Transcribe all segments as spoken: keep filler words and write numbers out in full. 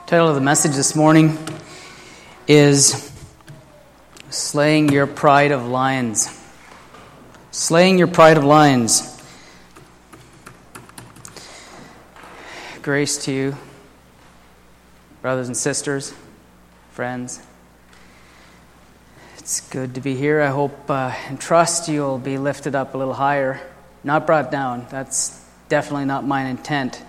Title of the message this morning is Slaying Your Pride of Lions. Slaying Your Pride of Lions. Grace to you, brothers and sisters, friends. It's good to be here. I hope uh, and trust you'll be lifted up a little higher, not brought down. That's definitely not my intent.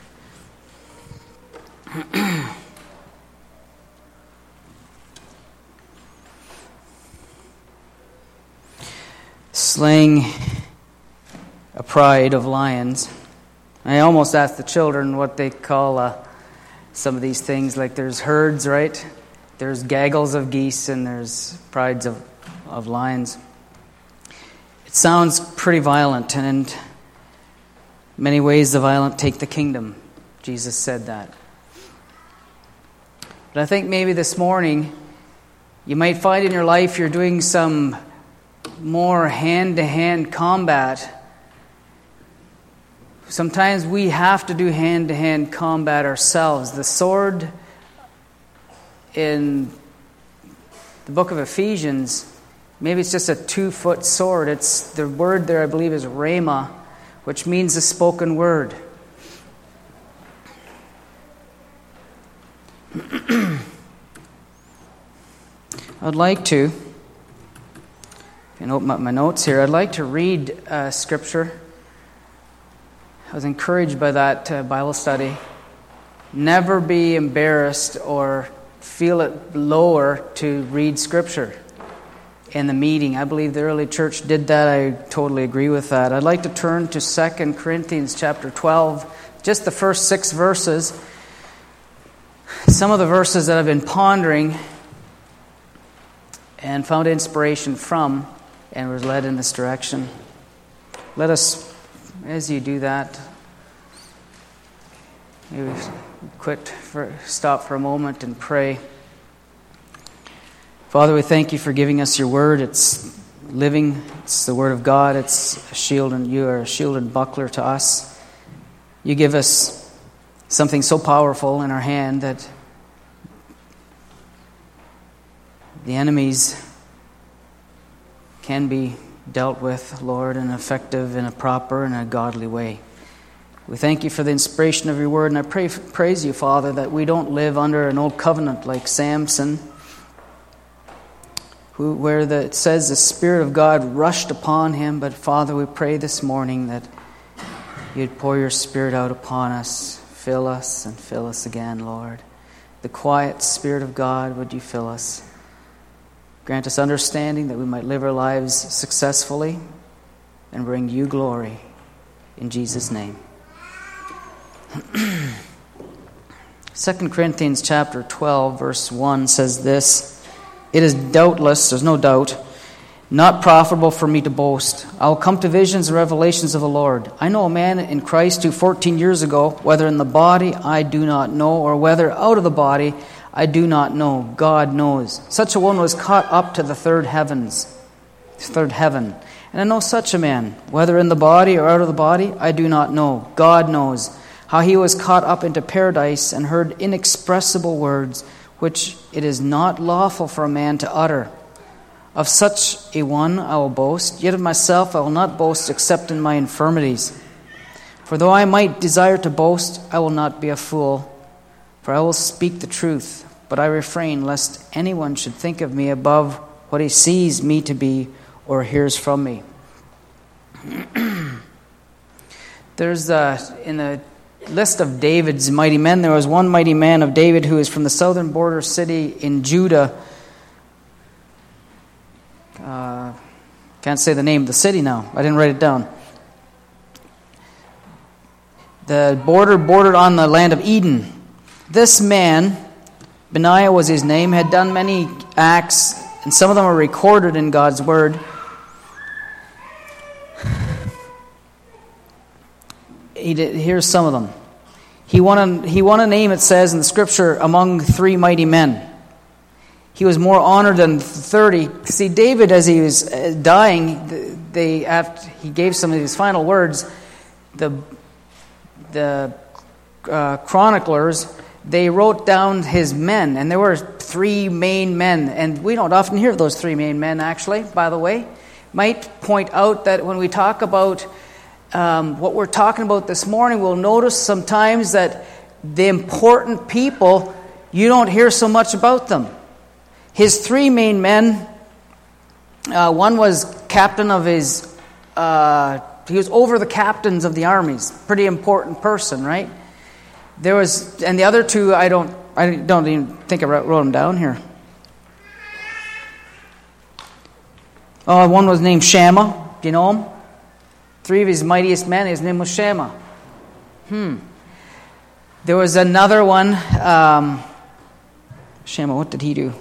Slaying a pride of lions. I almost asked the children what they call uh, some of these things. Like there's herds, right? There's gaggles of geese and there's prides of, of lions. It sounds pretty violent, and in many ways the violent take the kingdom. Jesus said that. But I think maybe this morning you might find in your life you're doing some more hand-to-hand combat. Sometimes we have to do hand-to-hand combat ourselves. The sword in the book of Ephesians, maybe it's just a two-foot sword. It's the word there, I believe, is rhema, which means the spoken word. I'd like to, and open up my notes here, I'd like to read uh, Scripture. I was encouraged by that uh, Bible study. Never be embarrassed or feel it lower to read Scripture in the meeting. I believe the early church did that. I totally agree with that. I'd like to turn to Second Corinthians chapter twelve, just the first six verses. Some of the verses that I've been pondering and found inspiration from, and was led in this direction. Let us, as you do that, maybe quit for stop for a moment and pray. Father, we thank you for giving us your word. It's living. It's the word of God. It's a shield, and you are a shield and buckler to us. You give us something so powerful in our hand that the enemies can be dealt with, Lord, in an effective, in a proper, and a godly way. We thank you for the inspiration of your word, and I pray, praise you, Father, that we don't live under an old covenant like Samson, who, where the, it says the Spirit of God rushed upon him. But Father, we pray this morning that you'd pour your Spirit out upon us, fill us and fill us again, Lord. The quiet Spirit of God, would you fill us? Grant us understanding that we might live our lives successfully and bring you glory. In Jesus' name. Second Corinthians chapter twelve, verse one says this: It is doubtless, there's no doubt, not profitable for me to boast. I will come to visions and revelations of the Lord. I know a man in Christ who fourteen years ago, whether in the body I do not know, or whether out of the body I do not know. God knows. Such a one was caught up to the third heavens, third heaven. And I know such a man, whether in the body or out of the body, I do not know. God knows. How he was caught up into paradise and heard inexpressible words, which it is not lawful for a man to utter. Of such a one I will boast, yet of myself I will not boast except in my infirmities. For though I might desire to boast, I will not be a fool. For I will speak the truth, but I refrain lest anyone should think of me above what he sees me to be or hears from me. There's uh, in the list of David's mighty men, there was one mighty man of David who is from the southern border city in Judah. Uh, can't say the name of the city now. I didn't write it down. The border bordered on the land of Eden. This man, Benaiah was his name, had done many acts, and some of them are recorded in God's word. He did, here's some of them. He won, a, he won a name, it says in the scripture, among three mighty men. He was more honored than thirty. See, David, as he was dying, they after he gave some of his final words. The the uh, chroniclers they wrote down his men, and there were three main men, and we don't often hear of those three main men, actually, by the way. Might point out that when we talk about um, what we're talking about this morning, we'll notice sometimes that the important people, you don't hear so much about them. His three main men, uh, one was captain of his, uh, he was over the captains of the armies. Pretty important person, right? There was, and the other two, I don't, I don't even think I wrote, wrote them down here. Oh, one was named Shammah. Do you know him? Three of his mightiest men, his name was Shammah. Hmm. There was another one. Um, Shammah, what did he do?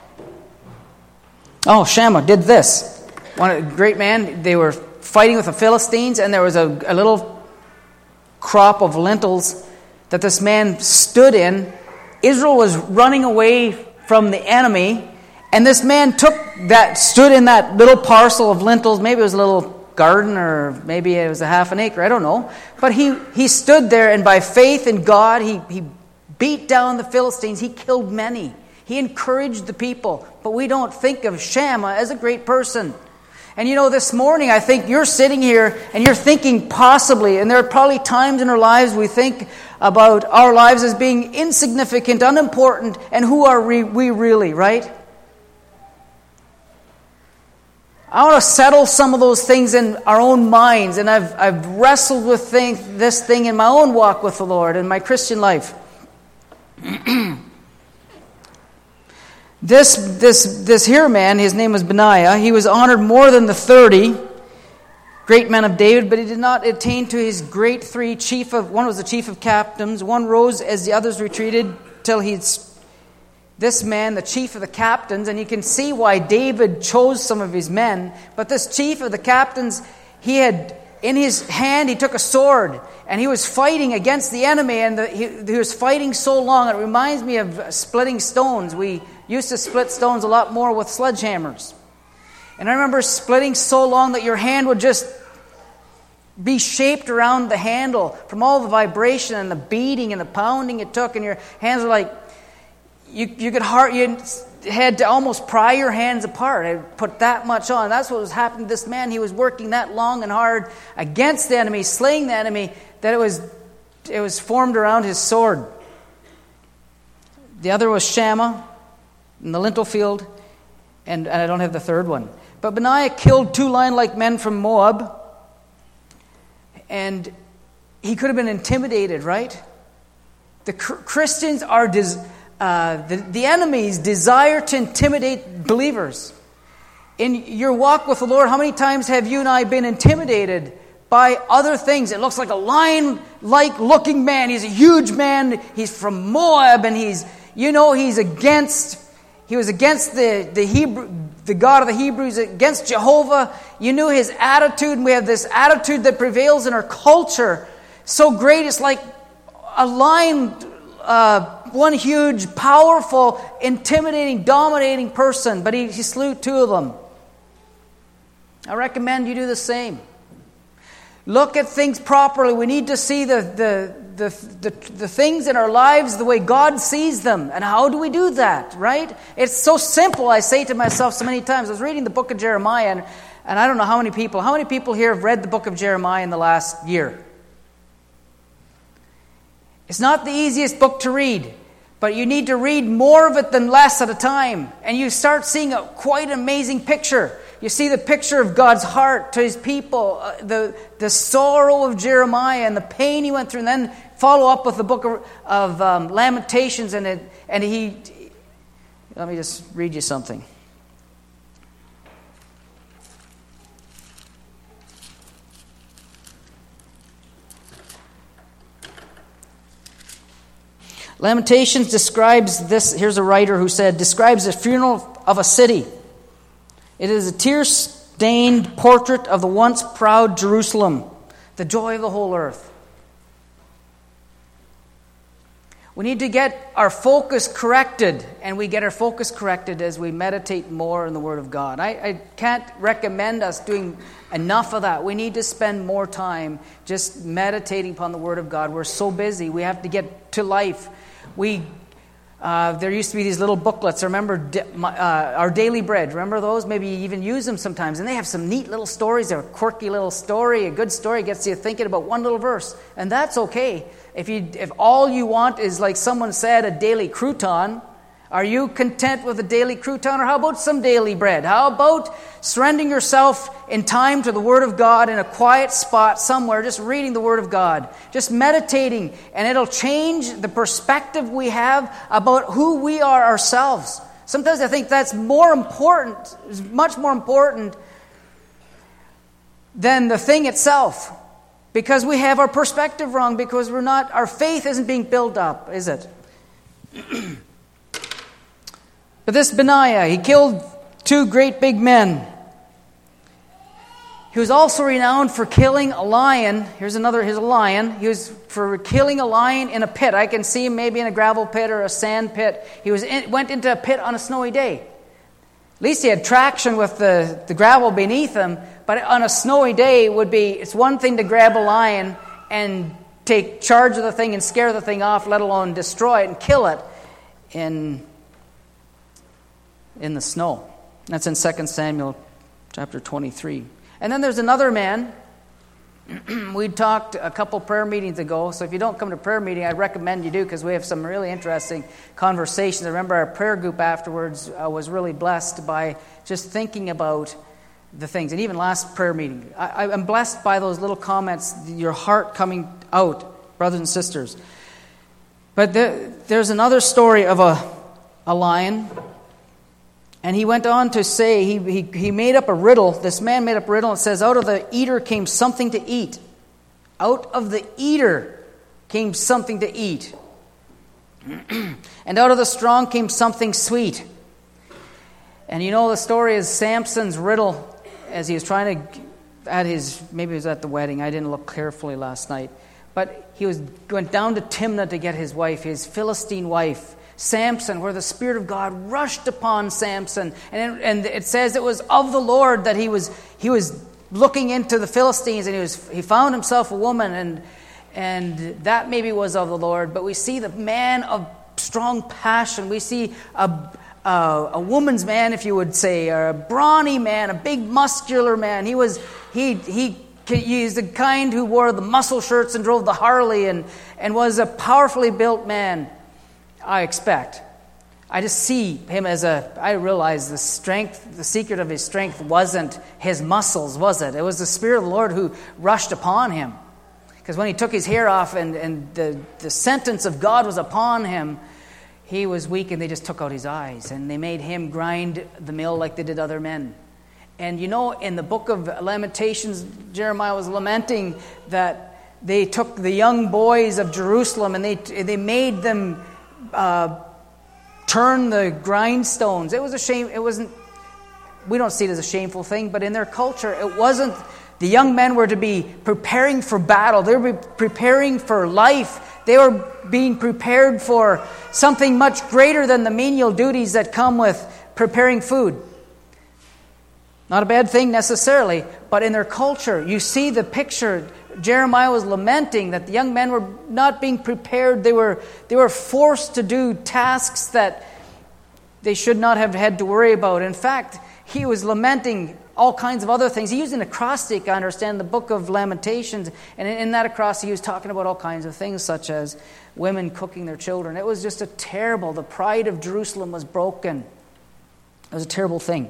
Oh, Shammah did this. One a great man. They were fighting with the Philistines, and there was a, a little crop of lentils that this man stood in. Israel was running away from the enemy, and this man took that, stood in that little parcel of lentils. Maybe it was a little garden, or maybe it was a half an acre, I don't know. But he, he stood there, and by faith in God, he, he beat down the Philistines. He killed many. He encouraged the people. But we don't think of Shammah as a great person. And you know, this morning, I think you're sitting here and you're thinking possibly, and there are probably times in our lives we think about our lives as being insignificant, unimportant, and who are we, we really, right? I want to settle some of those things in our own minds, and I've I've wrestled with thing, this thing in my own walk with the Lord in my Christian life. This this this here man, his name was Benaiah. He was honored more than the thirty great men of David, but he did not attain to his great three chief of. One was the chief of captains. One rose as the others retreated till he's. This man, the chief of the captains, and you can see why David chose some of his men. But this chief of the captains, he had in his hand, he took a sword, and he was fighting against the enemy. And the, he, he was fighting so long, it reminds me of splitting stones. We used to split stones a lot more with sledgehammers. And I remember splitting so long that your hand would just be shaped around the handle from all the vibration and the beating and the pounding it took, and your hands were like, you you could hard, you had to almost pry your hands apart. I put that much on. That's what was happening to this man. He was working that long and hard against the enemy, slaying the enemy, that it was it was formed around his sword. The other was Shammah in the lentil field, and, and I don't have the third one. But Benaiah killed two lion-like men from Moab, and he could have been intimidated, right? The Christians are dis- uh, the, the enemies desire to intimidate believers. In your walk with the Lord, how many times have you and I been intimidated by other things? It looks like a lion-like looking man. He's a huge man. He's from Moab, and he's, you know, he's against. He was against the the Hebrew, the God of the Hebrews, against Jehovah. You knew his attitude, and we have this attitude that prevails in our culture. So great, it's like a lion, uh, one huge, powerful, intimidating, dominating person. But he, he slew two of them. I recommend you do the same. Look at things properly. We need to see the, the, the, the, the things in our lives the way God sees them. And how do we do that, right? It's so simple, I say to myself so many times. I was reading the book of Jeremiah, and, and I don't know how many people, how many people here have read the book of Jeremiah in the last year? It's not the easiest book to read, but you need to read more of it than less at a time. And you start seeing a quite amazing picture. You see the picture of God's heart to his people, uh, the, the sorrow of Jeremiah and the pain he went through, and then follow up with the book of, of um, Lamentations, and it, and he, let me just read you something. Lamentations describes this, here's a writer who said, describes the funeral of a city. It is a tear-stained portrait of the once proud Jerusalem, the joy of the whole earth. We need to get our focus corrected, and we get our focus corrected as we meditate more in the Word of God. I, I can't recommend us doing enough of that. We need to spend more time just meditating upon the Word of God. We're so busy. We have to get to life. We uh, there used to be these little booklets. Remember uh, Our Daily Bread? Remember those? Maybe you even use them sometimes. And they have some neat little stories. They're a quirky little story. A good story gets you thinking about one little verse. And that's okay. If you, if all you want is, like someone said, a daily crouton, are you content with a daily crouton? Or how about some daily bread? How about surrendering yourself in time to the Word of God in a quiet spot somewhere, just reading the Word of God, just meditating, and it'll change the perspective we have about who we are ourselves. Sometimes I think that's more important, much more important than the thing itself. Because we have our perspective wrong, because we're not, our faith isn't being built up, is it? But this Benaiah, he killed two great big men. He was also renowned for killing a lion. Here's another, here's a lion. He was for killing a lion in a pit. I can see him maybe in a gravel pit or a sand pit. He was in, went into a pit on a snowy day. At least he had traction with the, the gravel beneath him. But on a snowy day, it would be, it's one thing to grab a lion and take charge of the thing and scare the thing off, let alone destroy it and kill it in, in the snow. That's in Second Samuel chapter twenty-three. And then there's another man. We talked a couple prayer meetings ago, so if you don't come to prayer meeting, I recommend you do, because we have some really interesting conversations. I remember our prayer group afterwards uh, was really blessed by just thinking about the things. And even last prayer meeting, I, I'm blessed by those little comments, your heart coming out, brothers and sisters. But there, there's another story of a, a lion. And he went on to say, he, he he made up a riddle. This man made up a riddle and says, out of the eater came something to eat. Out of the eater came something to eat. And out of the strong came something sweet. And you know the story is Samson's riddle, as he was trying to, at his, maybe it was at the wedding, I didn't look carefully last night. But he was went down to Timnah to get his wife, his Philistine wife, Samson, where the Spirit of God rushed upon Samson. And it, and it says it was of the Lord that he was he was looking into the Philistines, and he was he found himself a woman, and and that maybe was of the Lord. But we see the man of strong passion. We see a a, a woman's man, if you would say, or a brawny man, a big muscular man. He was he he he's the kind who wore the muscle shirts and drove the Harley, and and was a powerfully built man. I expect. I just see him as a, I realize the strength, the secret of his strength wasn't his muscles, was it? It was the Spirit of the Lord who rushed upon him. Because when he took his hair off and, and the, the sentence of God was upon him, he was weak, and they just took out his eyes. And they made him grind the mill like they did other men. And you know, in the book of Lamentations, Jeremiah was lamenting that they took the young boys of Jerusalem and they they made them Uh, turn the grindstones. It was a shame. It wasn't. We don't see it as a shameful thing, but in their culture, it wasn't. The young men were to be preparing for battle. They were preparing for life. They were being prepared for something much greater than the menial duties that come with preparing food. Not a bad thing necessarily, but in their culture, you see the picture. Jeremiah was lamenting that the young men were not being prepared. They were they were forced to do tasks that they should not have had to worry about. In fact, he was lamenting all kinds of other things. He used an acrostic, I understand, the book of Lamentations. And in that acrostic, he was talking about all kinds of things, such as women cooking their children. It was just a terrible, the pride of Jerusalem was broken. It was a terrible thing.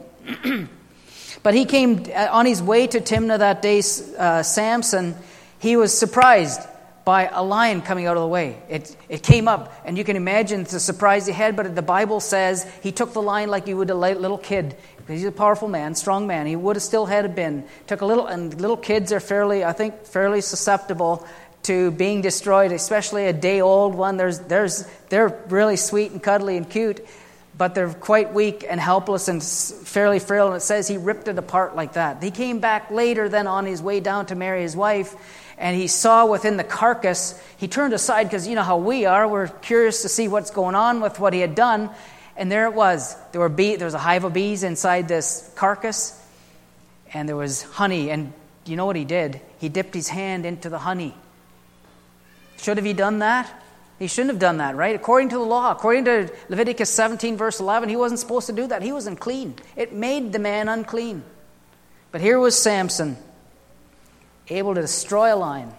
But he came, on his way to Timnah that day, uh, Samson, he was surprised by a lion coming out of the way. It it came up, and you can imagine the surprise he had, but the Bible says he took the lion like you would a little kid. Because he's a powerful man, strong man. He would have still had been. Took a little, and little kids are fairly, I think, fairly susceptible to being destroyed, especially a day-old one. There's, there's, they're really sweet and cuddly and cute, but they're quite weak and helpless and fairly frail. And it says he ripped it apart like that. He came back later then on his way down to marry his wife, and he saw within the carcass, he turned aside because you know how we are. We're curious to see what's going on with what he had done. And there it was. There were bee, there was a hive of bees inside this carcass, and there was honey. And you know what he did? He dipped his hand into the honey. Should have he done that? He shouldn't have done that, right? According to the law, according to Leviticus seventeen, verse eleven, he wasn't supposed to do that. He was unclean. It made the man unclean. But here was Samson, able to destroy a lion.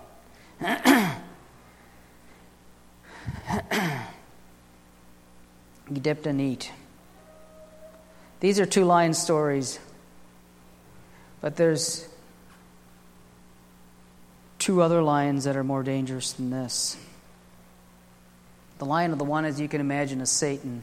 He dipped and eat. These are two lion stories. But there's two other lions that are more dangerous than this. The lion of the one, as you can imagine, is Satan.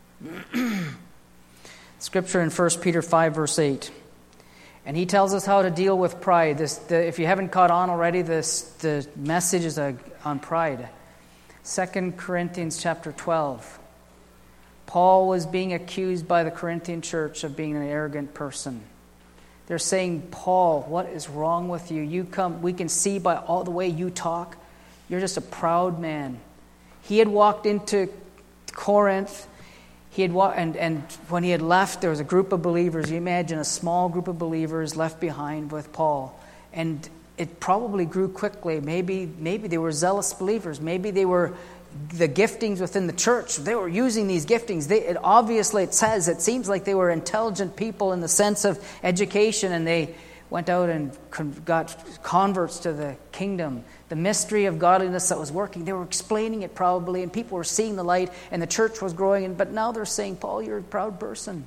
Scripture in First Peter five, verse eight. And he tells us how to deal with pride. This, the, if you haven't caught on already, this the message is a, on pride. Second Corinthians chapter twelve. Paul was being accused by the Corinthian church of being an arrogant person. They're saying, Paul, what is wrong with you? You come. We can see by all the way you talk, you're just a proud man. He had walked into Corinth. He had walked, and, and when he had left, there was a group of believers. You imagine a small group of believers left behind with Paul, and it probably grew quickly. Maybe, maybe they were zealous believers. Maybe they were the giftings within the church. They were using these giftings. They, it obviously, it says, it seems like they were intelligent people in the sense of education, and they went out and con- got converts to the kingdom. The mystery of godliness that was working, they were explaining it probably, and people were seeing the light, and the church was growing. And, but now they're saying, Paul, you're a proud person.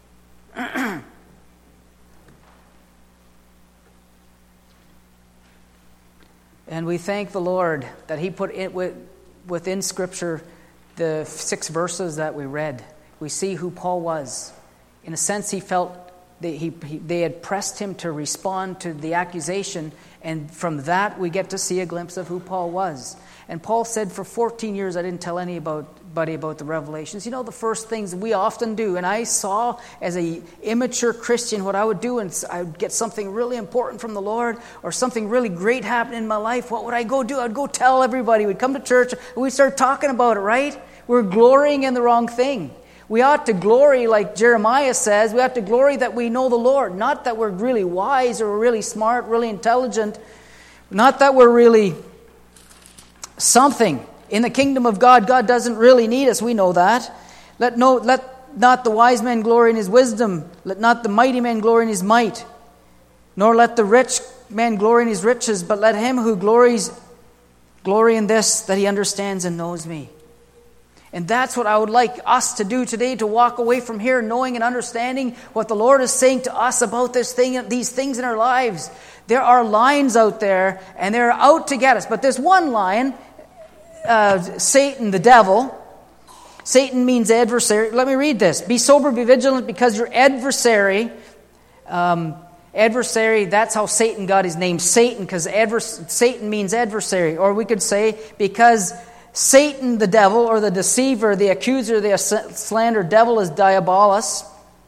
And we thank the Lord that he put it with, within Scripture the six verses that we read. We see who Paul was. In a sense, he felt that he, he, they had pressed him to respond to the accusation, and from that we get to see a glimpse of who Paul was. And Paul said, for fourteen years I didn't tell anybody about the revelations. You know, the first things we often do, and I saw as a immature Christian what I would do, and I would get something really important from the Lord or something really great happen in my life. What would I go do? I'd go tell everybody. We'd come to church and we'd start talking about it, right? We're glorying in the wrong thing. We ought to glory, like Jeremiah says, we ought to glory that we know the Lord. Not that we're really wise or really smart, really intelligent. Not that we're really something. In the kingdom of God, God doesn't really need us. We know that. Let no, let not the wise man glory in his wisdom. Let not the mighty man glory in his might. Nor let the rich man glory in his riches. But let him who glories glory in this, that he understands and knows me. And that's what I would like us to do today, to walk away from here knowing and understanding what the Lord is saying to us about this thing, these things in our lives. There are lions out there, and they're out to get us. But there's one lion, uh, Satan, the devil. Satan means adversary. Let me read this. Be sober, be vigilant, because your adversary, um, adversary, that's how Satan got his name, Satan, because advers- Satan means adversary. Or we could say, because Satan, the devil, or the deceiver, the accuser, the slanderer, devil is diabolus,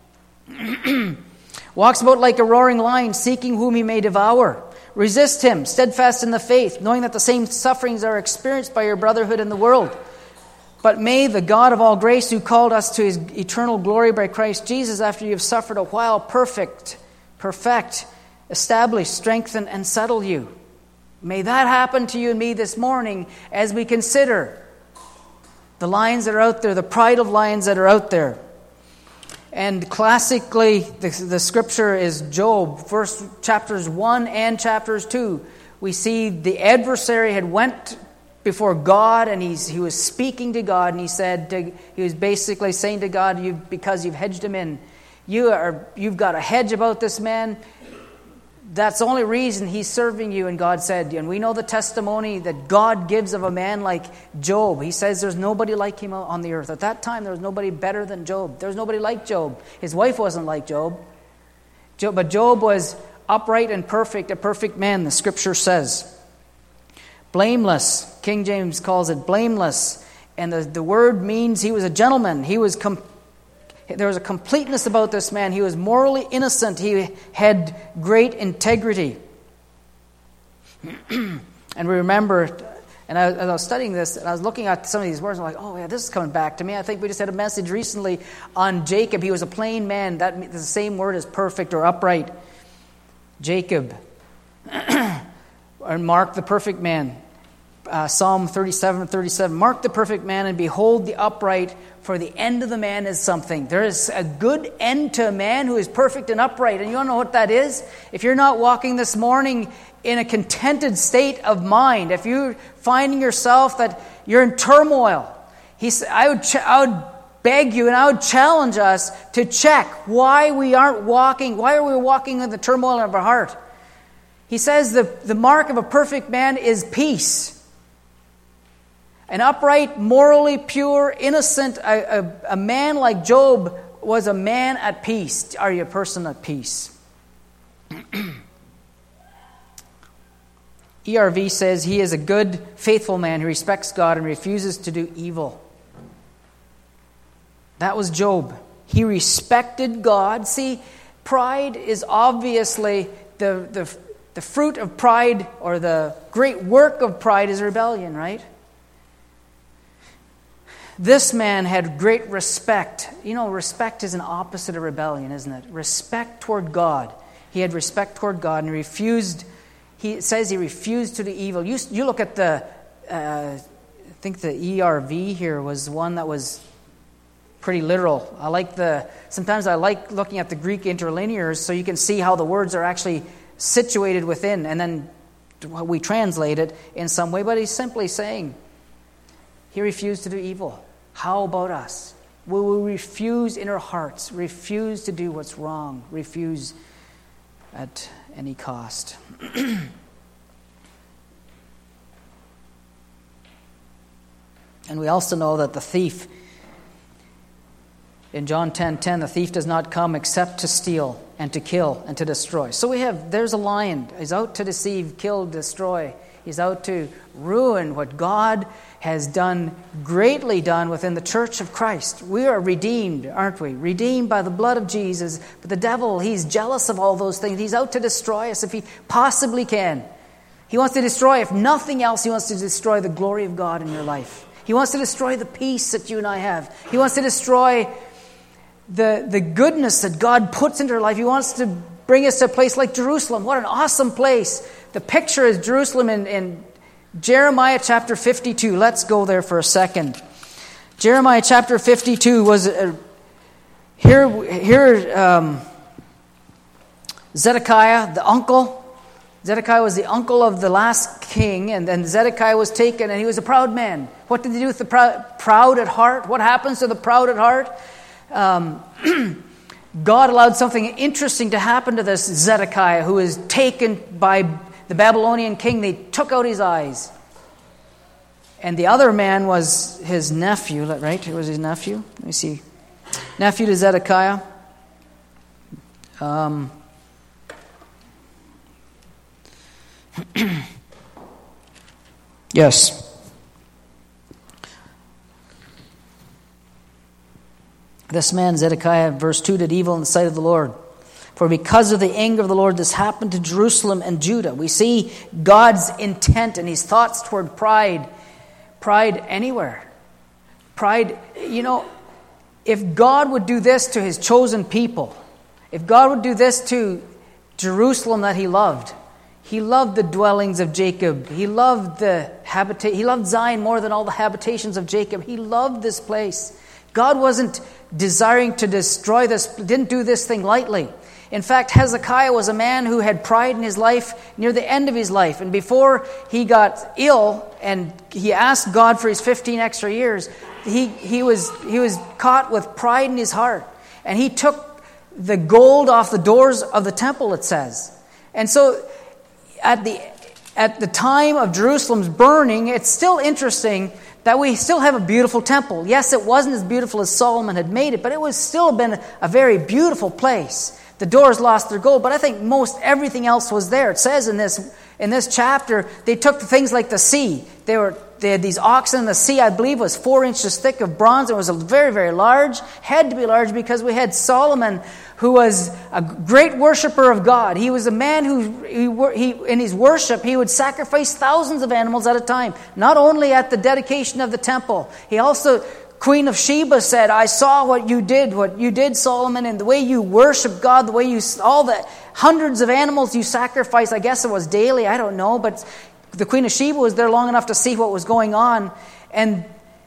walks about like a roaring lion, seeking whom he may devour. Resist him, steadfast in the faith, knowing that the same sufferings are experienced by your brotherhood in the world. But may the God of all grace, who called us to his eternal glory by Christ Jesus, after you have suffered a while, perfect, perfect, establish, strengthen, and settle you. May that happen to you and me this morning as we consider the lions that are out there, the pride of lions that are out there. And classically, the, the scripture is Job, verse chapters one and chapters two. We see the adversary had went before God, and he's, he was speaking to God, and he said, to, he was basically saying to God, you, because you've hedged him in, you are, you've got a hedge about this man. That's the only reason he's serving you. And God said, and we know the testimony that God gives of a man like Job. He says there's nobody like him on the earth. At that time, there was nobody better than Job. There was nobody like Job. His wife wasn't like Job. Job but Job was upright and perfect, a perfect man, the scripture says. Blameless. King James calls it blameless. And the, the word means he was a gentleman. He was com- There was a completeness about this man. He was morally innocent. He had great integrity. And we remember, and I, as I was studying this, and I was looking at some of these words, I'm like, oh yeah, this is coming back to me. I think we just had a message recently on Jacob. He was a plain man. That is the same word as perfect or upright. Jacob. Or Mark the perfect man. Uh, Psalm thirty-seven, thirty-seven. Mark the perfect man and behold the upright, for the end of the man is something. There is a good end to a man who is perfect and upright. And you don't know what that is? If you're not walking this morning in a contented state of mind, if you're finding yourself that you're in turmoil, he said, I would, ch- I would beg you and I would challenge us to check why we aren't walking, why are we walking in the turmoil of our heart? He says the, the mark of a perfect man is peace. An upright, morally pure, innocent, a, a, a man like Job was a man at peace. Are you a person at peace? E R V says he is a good, faithful man who respects God and refuses to do evil. That was Job. He respected God. See, pride is obviously the, the, the fruit of pride, or the great work of pride is rebellion, right? This man had great respect. You know, respect is an opposite of rebellion, isn't it? Respect toward God. He had respect toward God and he refused, he says he refused to do evil. You, you look at the, uh, I think the E R V here was one that was pretty literal. I like the, sometimes I like looking at the Greek interlinears so you can see how the words are actually situated within, and then we translate it in some way. But he's simply saying, he refused to do evil. How about us? Will we refuse in our hearts, refuse to do what's wrong, refuse at any cost? And we also know that the thief, in John ten ten, the thief does not come except to steal and to kill and to destroy. So we have, there's a lion. He's out to deceive, kill, destroy. He's out to ruin what God has done, greatly done within the church of Christ. We are redeemed, aren't we? Redeemed by the blood of Jesus. But the devil, he's jealous of all those things. He's out to destroy us if he possibly can. He wants to destroy, if nothing else, he wants to destroy the glory of God in your life. He wants to destroy the peace that you and I have. He wants to destroy the, the goodness that God puts into our life. He wants to bring us to a place like Jerusalem. What an awesome place. The picture is Jerusalem in, in Jeremiah chapter fifty-two. Let's go there for a second. Jeremiah chapter fifty-two was a, here. Here, um, Zedekiah, the uncle. Zedekiah was the uncle of the last king, and then Zedekiah was taken, and he was a proud man. What did he do with the proud, proud at heart? What happens to the proud at heart? Um, God allowed something interesting to happen to this Zedekiah, who was taken by the Babylonian king. They took out his eyes. And the other man was his nephew, right? It was his nephew. Let me see. Nephew to Zedekiah. Um, yes. This man, Zedekiah, verse two, did evil in the sight of the Lord. For because of the anger of the Lord, this happened to Jerusalem and Judah. We see God's intent and his thoughts toward pride. Pride anywhere. Pride, you know, if God would do this to his chosen people, if God would do this to Jerusalem that he loved, he loved the dwellings of Jacob. He loved the habitat. He loved Zion more than all the habitations of Jacob. He loved this place. God wasn't desiring to destroy this, didn't do this thing lightly. In fact, Hezekiah was a man who had pride in his life near the end of his life. And before he got ill and he asked God for his fifteen extra years, he, he was he was caught with pride in his heart. And he took the gold off the doors of the temple, it says. And so at the at the time of Jerusalem's burning, it's still interesting that we still have a beautiful temple. Yes, it wasn't as beautiful as Solomon had made it, but it was still been a very beautiful place. The doors lost their gold, but I think most everything else was there. It says in this In this chapter, they took things like the sea. They were they had these oxen in the sea, I believe, was four inches thick of bronze. It was a very, very large. Had to be large because we had Solomon, who was a great worshiper of God. He was a man who, he, he, in his worship, he would sacrifice thousands of animals at a time. Not only at the dedication of the temple. He also, Queen of Sheba said, I saw what you did, what you did, Solomon, and the way you worship God, the way you, all the hundreds of animals you sacrificed. I guess it was daily, I don't know, but the Queen of Sheba was there long enough to see what was going on. And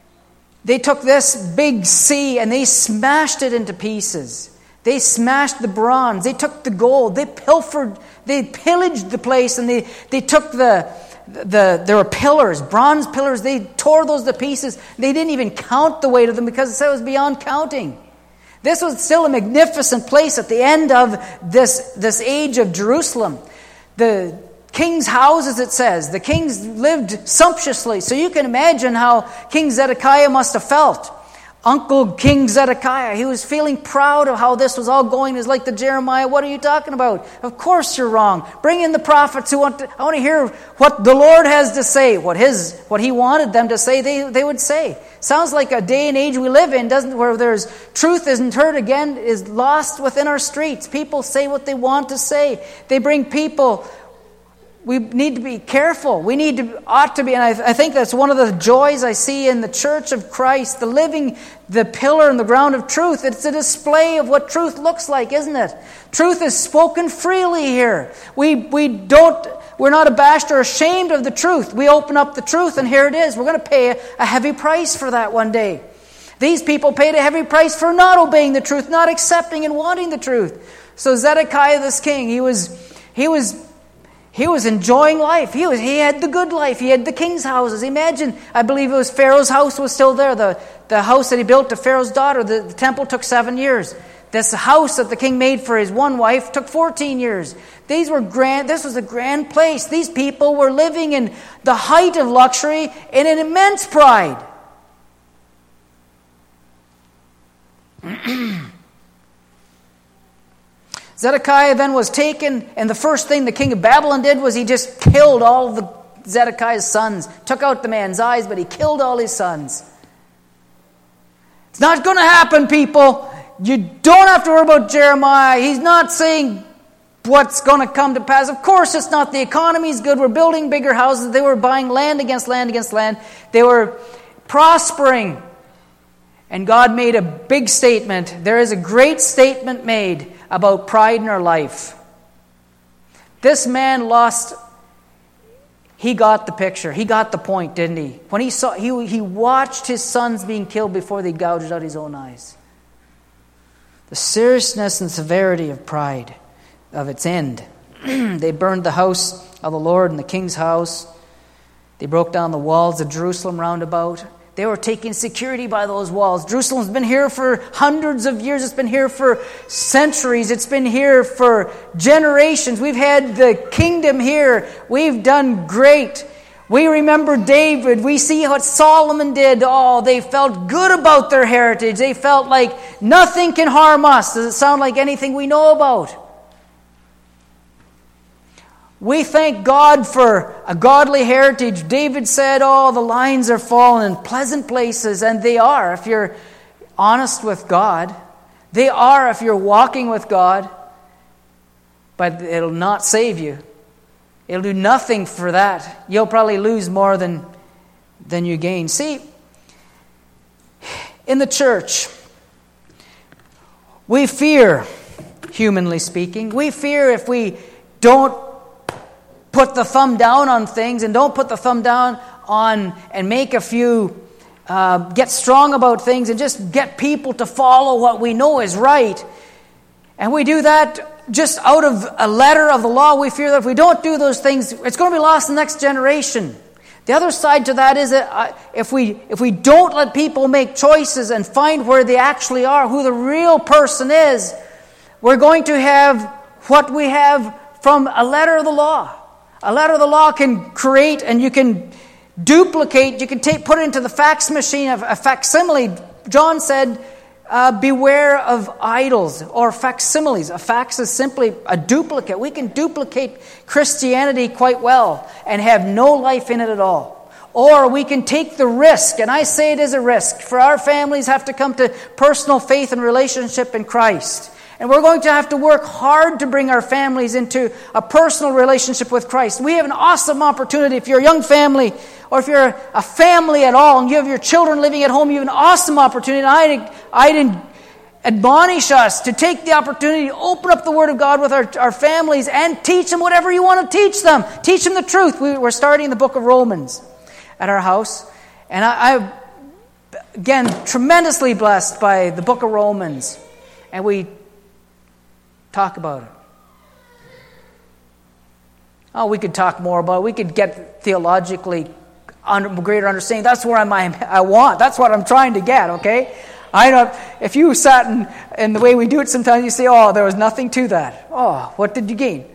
they took this big sea and they smashed it into pieces. They smashed the bronze. They took the gold. They pilfered, they pillaged the place, and they, they took the, the, there were pillars, bronze pillars. They tore those to pieces. They didn't even count the weight of them because it said it was beyond counting. This was still a magnificent place at the end of this, this age of Jerusalem. The king's houses, it says. The kings lived sumptuously. So you can imagine how King Zedekiah must have felt. Uncle King Zedekiah, he was feeling proud of how this was all going. He's like the Jeremiah, what are you talking about? Of course you're wrong. Bring in the prophets who want to, I want to hear what the Lord has to say. What his, what he wanted them to say, they, they would say. Sounds like a day and age we live in, doesn't it? Where there's truth isn't heard again, is lost within our streets. People say what they want to say. They bring people. We need to be careful. We need to, ought to be, and I, I think that's one of the joys I see in the Church of Christ, the living, the pillar and the ground of truth. It's a display of what truth looks like, isn't it? Truth is spoken freely here. We we don't, we're not abashed or ashamed of the truth. We open up the truth, and here it is. We're going to pay a, a heavy price for that one day. These people paid a heavy price for not obeying the truth, not accepting and wanting the truth. So Zedekiah, this king, he was he was. He was enjoying life. He was. He had the good life. He had the king's houses. Imagine, I believe it was Pharaoh's house was still there. The, the house that he built to Pharaoh's daughter, the, the temple took seven years. This house that the king made for his one wife took fourteen years. These were grand. This was a grand place. These people were living in the height of luxury and in immense pride. Zedekiah then was taken, and the first thing the king of Babylon did was he just killed all of the Zedekiah's sons. Took out the man's eyes, but he killed all his sons. It's not going to happen, people. You don't have to worry about Jeremiah. He's not saying what's going to come to pass. Of course, it's not. The economy's good. We're building bigger houses. They were buying land against land against land. They were prospering. And God made a big statement. There is a great statement made about pride in our life. This man lost, he got the picture. He got the point, didn't he? When he saw, he, he watched his sons being killed before they gouged out his own eyes. The seriousness and severity of pride, of its end. They burned the house of the Lord and the king's house. They broke down the walls of Jerusalem round about. They were taking security by those walls. Jerusalem's been here for hundreds of years. It's been here for centuries. It's been here for generations. We've had the kingdom here. We've done great. We remember David. We see what Solomon did. Oh, they felt good about their heritage. They felt like nothing can harm us. Does it sound like anything we know about? We thank God for a godly heritage. David said, oh, the lines are fallen in pleasant places. And they are if you're honest with God. They are if you're walking with God. But it'll not save you. It'll do nothing for that. You'll probably lose more than, than you gain. See, in the church, we fear, humanly speaking, we fear if we don't put the thumb down on things and don't put the thumb down on and make a few, uh, get strong about things and just get people to follow what we know is right. And we do that just out of a letter of the law. We fear that if we don't do those things, it's going to be lost in the next generation. The other side to that is that uh, if we if we don't let people make choices and find where they actually are, who the real person is, we're going to have what we have from a letter of the law. A letter of the law can create and you can duplicate, you can take, put it into the fax machine of a facsimile. John said, Uh, beware of idols or facsimiles. A fax is simply a duplicate. We can duplicate Christianity quite well and have no life in it at all. Or we can take the risk, and I say it is a risk, for our families have to come to personal faith and relationship in Christ. And we're going to have to work hard to bring our families into a personal relationship with Christ. We have an awesome opportunity. If you're a young family, or if you're a family at all, and you have your children living at home, you have an awesome opportunity. And I'd, I'd admonish us to take the opportunity to open up the Word of God with our, our families and teach them whatever you want to teach them. Teach them the truth. We, we're starting the book of Romans at our house. And I, I'm, again, tremendously blessed by the book of Romans. And we talk about it. Oh, we could talk more about it. We could get theologically under, greater understanding. That's where I'm, I want. That's what I'm trying to get, okay? I know if you sat in, in the way we do it sometimes, you say, oh, there was nothing to that. Oh, what did you gain?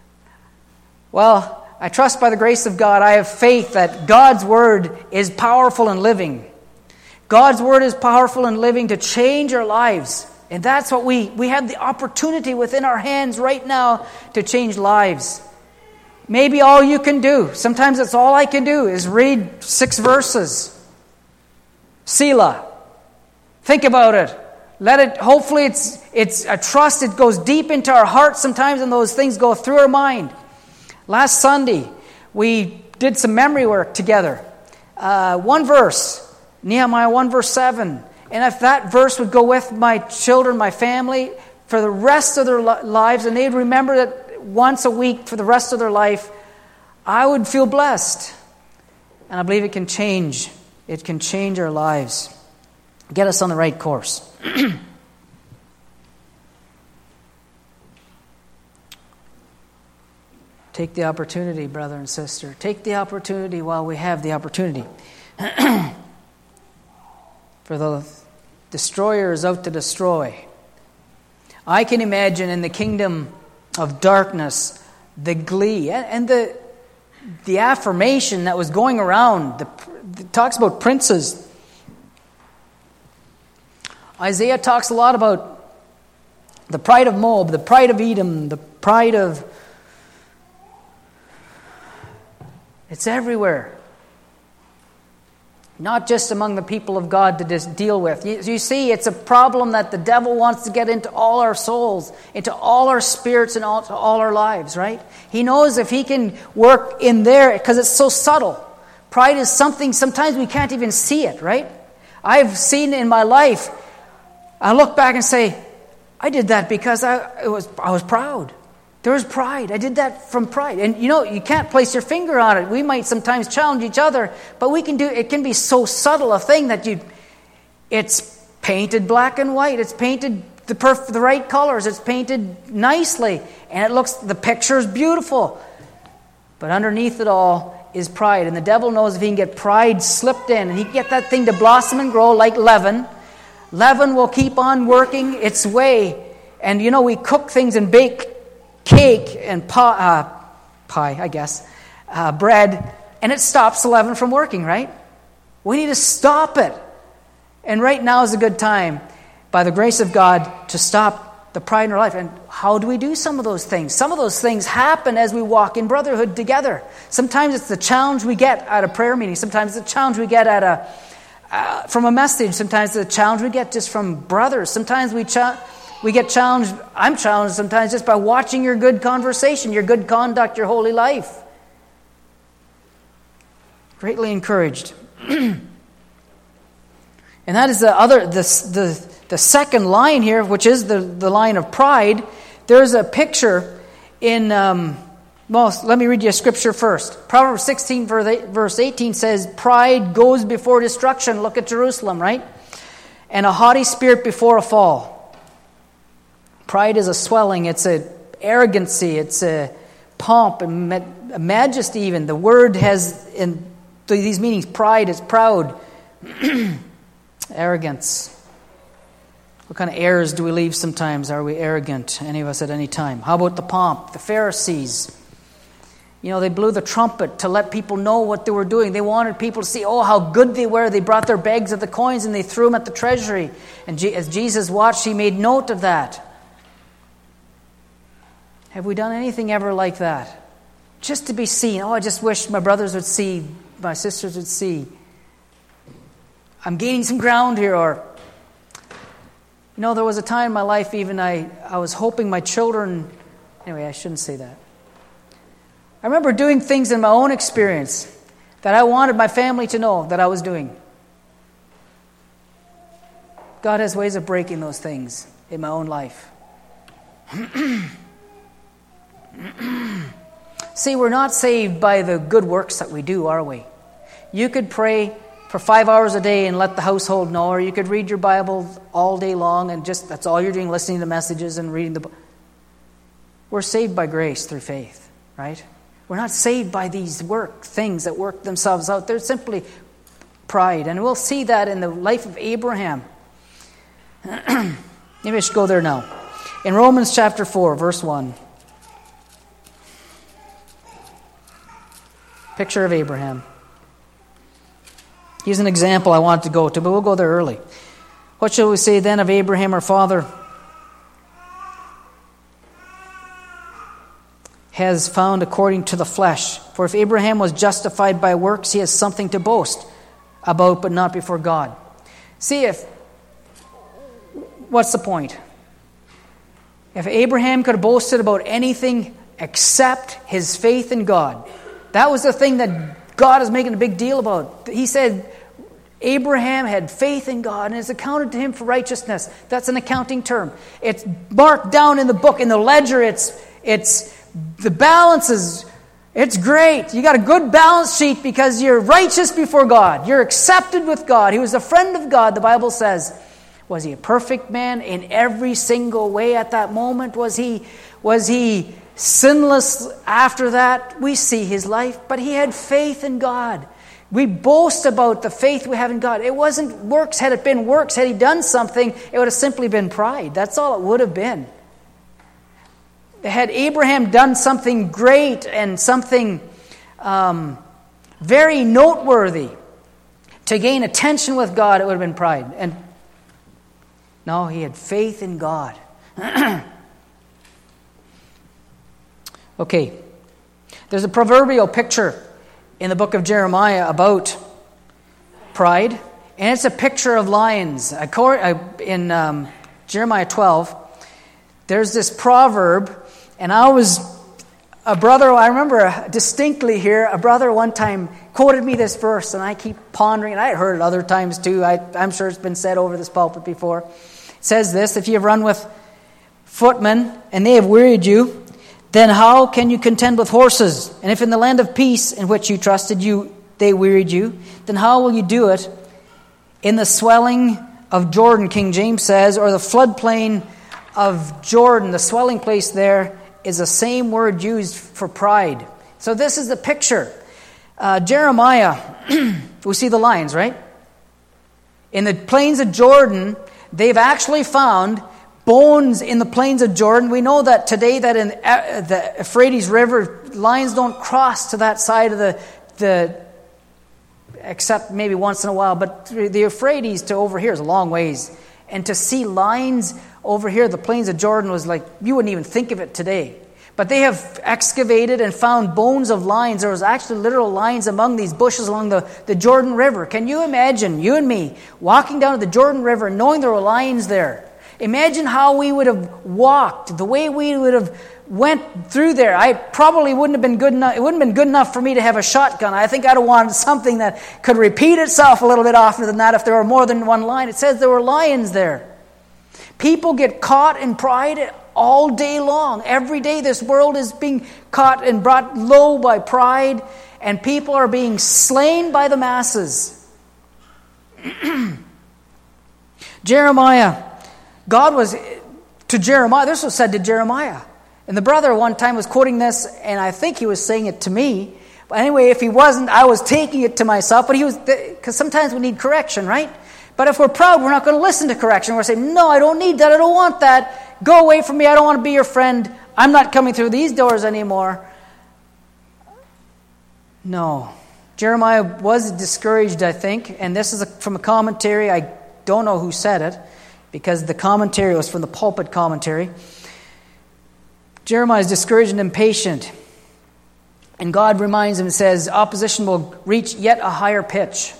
Well, I trust by the grace of God, I have faith that God's Word is powerful and living. God's Word is powerful and living to change our lives. And that's what we, we have the opportunity within our hands right now to change lives. Maybe all you can do, sometimes that's all I can do, is read six verses. Selah. Think about it. Let it, hopefully it's, it's a trust, it goes deep into our hearts sometimes and those things go through our mind. Last Sunday, we did some memory work together. Uh, one verse, Nehemiah one verse seven. And if that verse would go with my children, my family, for the rest of their lives, and they'd remember that once a week for the rest of their life, I would feel blessed. And I believe it can change. It can change our lives. Get us on the right course. Take the opportunity, brother and sister. Take the opportunity while we have the opportunity. For the destroyer is out to destroy. I can imagine in the kingdom of darkness the glee and the the affirmation that was going around. The, it talks about princes. Isaiah talks a lot about the pride of Moab, the pride of Edom, the pride of... It's everywhere. Not just among the people of God to just deal with. You, you see, it's a problem that the devil wants to get into all our souls, into all our spirits and all, all our lives, right? He knows if he can work in there, because it's so subtle. Pride is something, sometimes we can't even see it, right? I've seen in my life, I look back and say, I did that because I, it was, I was proud. There was pride. I did that from pride. And you know, you can't place your finger on it. We might sometimes challenge each other, but we can do, it can be so subtle a thing that you, it's painted black and white. It's painted the perf, the right colors. It's painted nicely. And it looks, the picture is beautiful. But underneath it all is pride. And the devil knows if he can get pride slipped in, and he can get that thing to blossom and grow like leaven, leaven will keep on working its way. And you know, we cook things and bake cake and pie, uh, pie I guess, uh, bread, and it stops the leaven from working, right? We need to stop it. And right now is a good time, by the grace of God, to stop the pride in our life. And how do we do some of those things? Some of those things happen as we walk in brotherhood together. Sometimes it's the challenge we get at a prayer meeting. Sometimes it's the challenge we get at a uh, from a message. Sometimes it's the challenge we get just from brothers. Sometimes we challenge. We get challenged, I'm challenged sometimes just by watching your good conversation, your good conduct, your holy life. Greatly encouraged. And that is the other, the, the, the second line here, which is the, the line of pride. There's a picture in, um, well, let me read you a scripture first. Proverbs sixteen verse eighteen says, pride goes before destruction. Look at Jerusalem, right? And a haughty spirit before a fall. Pride is a swelling, it's a arrogancy, it's a pomp and ma- majesty even. The word has, in these meanings, pride is proud. Arrogance. What kind of airs do we leave sometimes? Are we arrogant? Any of us at any time? How about the pomp? The Pharisees. You know, they blew the trumpet to let people know what they were doing. They wanted people to see, oh, how good they were. They brought their bags of the coins and they threw them at the treasury. And as Jesus watched, he made note of that. Have we done anything ever like that? Just to be seen. Oh, I just wish my brothers would see, my sisters would see. I'm gaining some ground here. Or, you know, there was a time in my life even I, I was hoping my children, anyway, I shouldn't say that. I remember doing things in my own experience that I wanted my family to know that I was doing. God has ways of breaking those things in my own life. See, we're not saved by the good works that we do, are we? You could pray for five hours a day and let the household know, or you could read your Bible all day long and just, that's all you're doing, listening to messages and reading the book. We're saved by grace through faith, right? We're not saved by these work things that work themselves out. They're simply pride. And we'll see that in the life of Abraham. Maybe I should go there now. In Romans chapter four, verse one. Picture of Abraham. Here's an example I wanted to go to, but we'll go there early. What shall we say then of Abraham our father? Has found according to the flesh. For if Abraham was justified by works, he has something to boast about, but not before God. See, if what's the point? If Abraham could have boasted about anything except his faith in God, that was the thing that God is making a big deal about. He said Abraham had faith in God and it's accounted to him for righteousness. That's an accounting term. It's marked down in the book, in the ledger. It's it's the balance is, it's great. You got a good balance sheet because you're righteous before God. You're accepted with God. He was a friend of God, the Bible says. Was he a perfect man in every single way at that moment? Was he, was he sinless after that? We see his life, but he had faith in God. We boast about the faith we have in God. It wasn't works. Had it been works, had he done something, it would have simply been pride. That's all it would have been. Had Abraham done something great and something um, very noteworthy to gain attention with God, it would have been pride. And no, he had faith in God. Okay. There's a proverbial picture in the book of Jeremiah about pride, and it's a picture of lions. In um, Jeremiah twelve, there's this proverb. And I was, a brother, I remember distinctly here, a brother one time quoted me this verse, and I keep pondering, and I had heard it other times too. I, I'm sure it's been said over this pulpit before. It says this, if you have run with footmen, and they have wearied you, then how can you contend with horses? And if in the land of peace in which you trusted, you they wearied you, then how will you do it in the swelling of Jordan, King James says, or the floodplain of Jordan? The swelling place there is the same word used for pride. So this is the picture. Uh, Jeremiah, we see the lions, right? In the plains of Jordan, they've actually found bones in the plains of Jordan. We know that today that in the Euphrates River, lions don't cross to that side of the, the except maybe once in a while, but the Euphrates to over here is a long ways. And to see lions over here, the plains of Jordan was like, you wouldn't even think of it today. But they have excavated and found bones of lions. There was actually literal lions among these bushes along the, the Jordan River. Can you imagine, you and me, walking down to the Jordan River and knowing there were lions there? Imagine how we would have walked, the way we would have went through there. I probably wouldn't have been good enough. It wouldn't have been good enough for me to have a shotgun. I think I'd have wanted something that could repeat itself a little bit oftener than that if there were more than one lion. It says there were lions there. People get caught in pride all day long. Every day this world is being caught and brought low by pride, and people are being slain by the masses. Jeremiah, God was, to Jeremiah, this was said to Jeremiah. And the brother one time was quoting this, and I think he was saying it to me. But anyway, if he wasn't, I was taking it to myself. But he was, because sometimes we need correction, right? But if we're proud, we're not going to listen to correction. We're saying, no, I don't need that. I don't want that. Go away from me. I don't want to be your friend. I'm not coming through these doors anymore. No. Jeremiah was discouraged, I think, and this is a, from a commentary. I don't know who said it, because the commentary was from the pulpit commentary. Jeremiah is discouraged and impatient. And God reminds him and says, opposition will reach yet a higher pitch.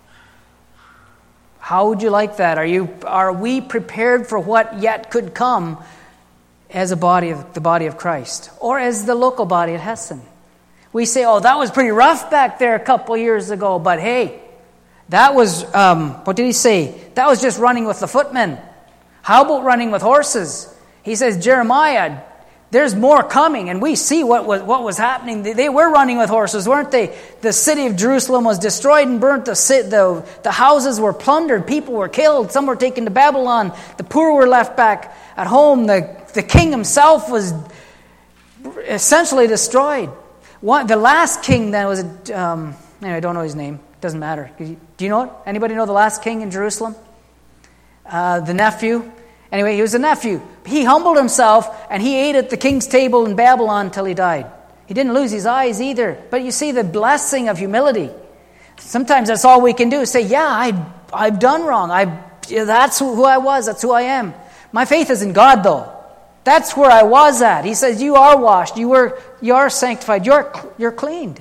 How would you like that? Are you? Are we prepared for what yet could come as a body of the body of Christ, or as the local body at Hessen? We say, "Oh, that was pretty rough back there a couple years ago," but hey, that was um, what did he say? That was just running with the footmen. How about running with horses? He says, Jeremiah, there's more coming, and we see what was what was happening. They, they were running with horses, weren't they? The city of Jerusalem was destroyed and burnt. The, the, the houses were plundered. People were killed. Some were taken to Babylon. The poor were left back at home. The, the king himself was essentially destroyed. One, the last king then was, um, anyway, I don't know his name. Doesn't matter. Do you know it? Anybody know the last king in Jerusalem? Uh, the nephew. Anyway, he was a nephew. He humbled himself, and he ate at the king's table in Babylon until he died. He didn't lose his eyes either. But you see the blessing of humility. Sometimes that's all we can do, is say, yeah, I, I've done wrong. I, that's who I was. That's who I am. My faith is in God, though. That's where I was at. He says, you are washed. You, were, you are sanctified. You're, you're cleaned.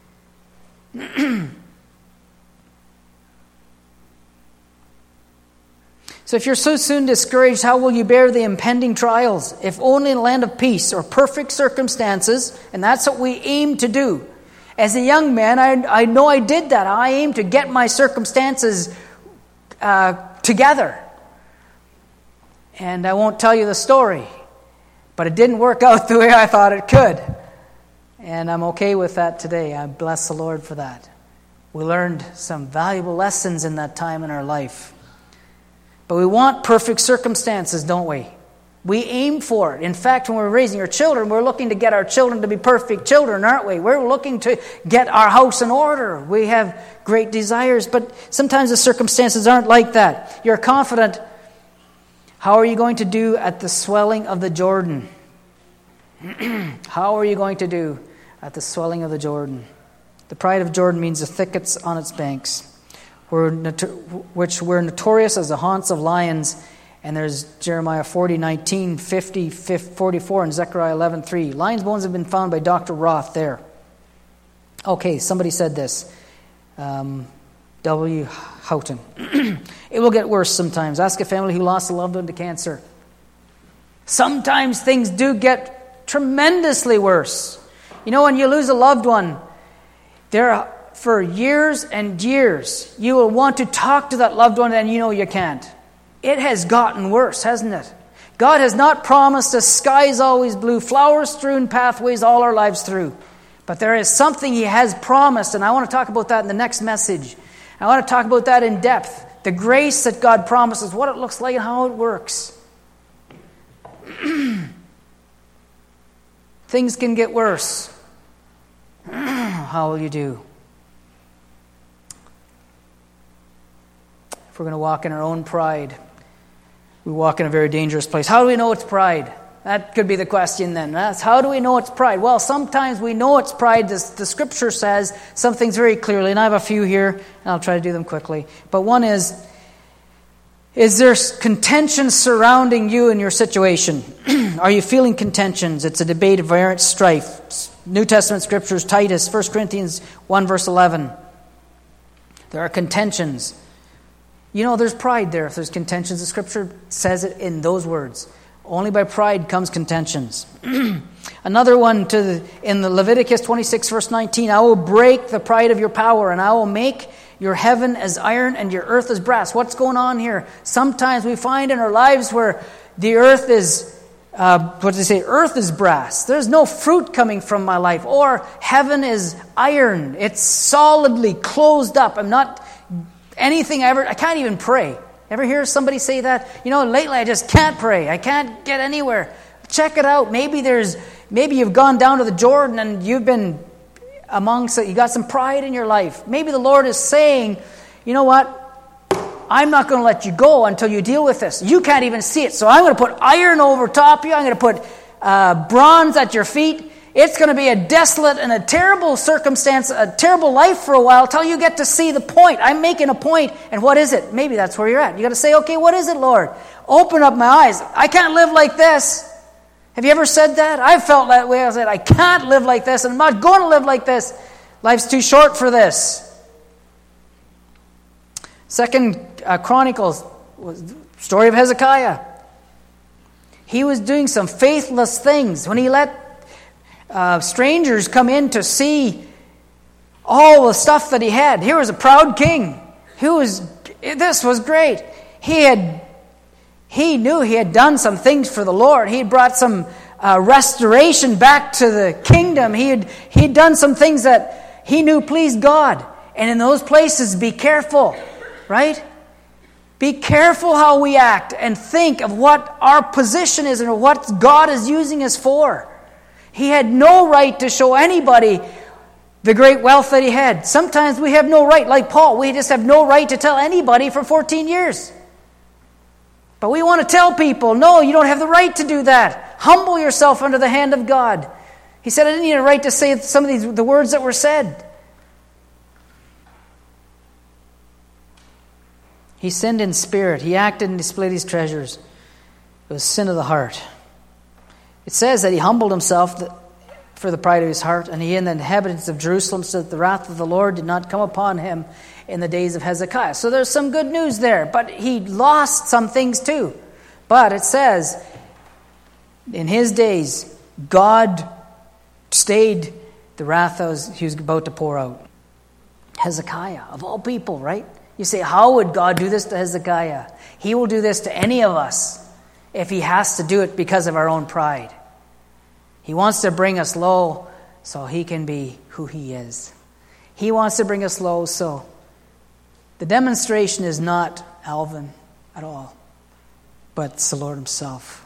So if you're so soon discouraged, how will you bear the impending trials? If only in a land of peace or perfect circumstances, and that's what we aim to do. As a young man, I, I know I did that. I aimed to get my circumstances uh, together. And I won't tell you the story, but it didn't work out the way I thought it could. And I'm okay with that today. I bless the Lord for that. We learned some valuable lessons in that time in our life. But we want perfect circumstances, don't we? We aim for it. In fact, when we're raising our children, we're looking to get our children to be perfect children, aren't we? We're looking to get our house in order. We have great desires, but sometimes the circumstances aren't like that. You're confident. How are you going to do at the swelling of the Jordan? How are you going to do at the swelling of the Jordan? The pride of Jordan means the thickets on its banks, which were notorious as the haunts of lions. And there's Jeremiah forty, nineteen, fifty, forty-four, and Zechariah eleven, three. Lion's bones have been found by Doctor Roth there. Okay, somebody said this. Um, W. Houghton. It will get worse sometimes. Ask a family who lost a loved one to cancer. Sometimes things do get tremendously worse. You know, when you lose a loved one, there are, for years and years, you will want to talk to that loved one, and you know you can't. It has gotten worse, hasn't it? God has not promised us skies always blue, flower-strewn pathways all our lives through. But there is something He has promised, and I want to talk about that in the next message. I want to talk about that in depth. The grace that God promises, what it looks like and how it works. Things can get worse. How will you do? If we're going to walk in our own pride, we walk in a very dangerous place. How do we know it's pride? That could be the question then. That's how do we know it's pride? Well, sometimes we know it's pride. The, the Scripture says some things very clearly, and I have a few here, and I'll try to do them quickly. But one is, is there contention surrounding you and your situation? Are you feeling contentions? It's a debate of errant strife. New Testament Scriptures, Titus, First Corinthians one, verse eleven. There are contentions. You know, there's pride there. If there's contentions, the Scripture says it in those words. Only by pride comes contentions. Another one to the, in the Leviticus twenty-six, verse nineteen. I will break the pride of your power, and I will make your heaven as iron and your earth as brass. What's going on here? Sometimes we find in our lives where the earth is, uh, what do they say? Earth is brass. There's no fruit coming from my life. Or heaven is iron. It's solidly closed up. I'm not anything I ever, I can't even pray. Ever hear somebody say that? You know, lately I just can't pray. I can't get anywhere. Check it out. Maybe there's, maybe you've gone down to the Jordan and you've been amongst it. You got some pride in your life. Maybe the Lord is saying, you know what? I'm not going to let you go until you deal with this. You can't even see it. So I'm going to put iron over top of you. I'm going to put uh, bronze at your feet. It's going to be a desolate and a terrible circumstance, a terrible life for a while, till you get to see the point. I'm making a point, and what is it? Maybe that's where you're at. You got to say, okay, what is it, Lord? Open up my eyes. I can't live like this. Have you ever said that? I've felt that way. I said, I can't live like this, and I'm not going to live like this. Life's too short for this. Second uh, Chronicles was the story of Hezekiah. He was doing some faithless things when he let uh, strangers come in to see all the stuff that he had. Here was a proud king. He was. This was great. He had. He knew he had done some things for the Lord. He had brought some uh, restoration back to the kingdom. He had. He had done some things that he knew pleased God. And in those places, be careful, right? Be careful how we act and think of what our position is and what God is using us for. He had no right to show anybody the great wealth that he had. Sometimes we have no right, like Paul, we just have no right to tell anybody for fourteen years. But we want to tell people, no, you don't have the right to do that. Humble yourself under the hand of God. He said, I didn't need a right to say some of these the words that were said. He sinned in spirit. He acted and displayed his treasures. It was sin of the heart. It says that he humbled himself for the pride of his heart, and he and the inhabitants of Jerusalem so that the wrath of the Lord did not come upon him in the days of Hezekiah. So there's some good news there, but he lost some things too. But it says, in his days, God stayed the wrath that was, he was about to pour out. Hezekiah, of all people, right? You say, how would God do this to Hezekiah? He will do this to any of us if he has to do it because of our own pride. He wants to bring us low so he can be who he is. He wants to bring us low, so the demonstration is not Alvin at all, but it's the Lord himself.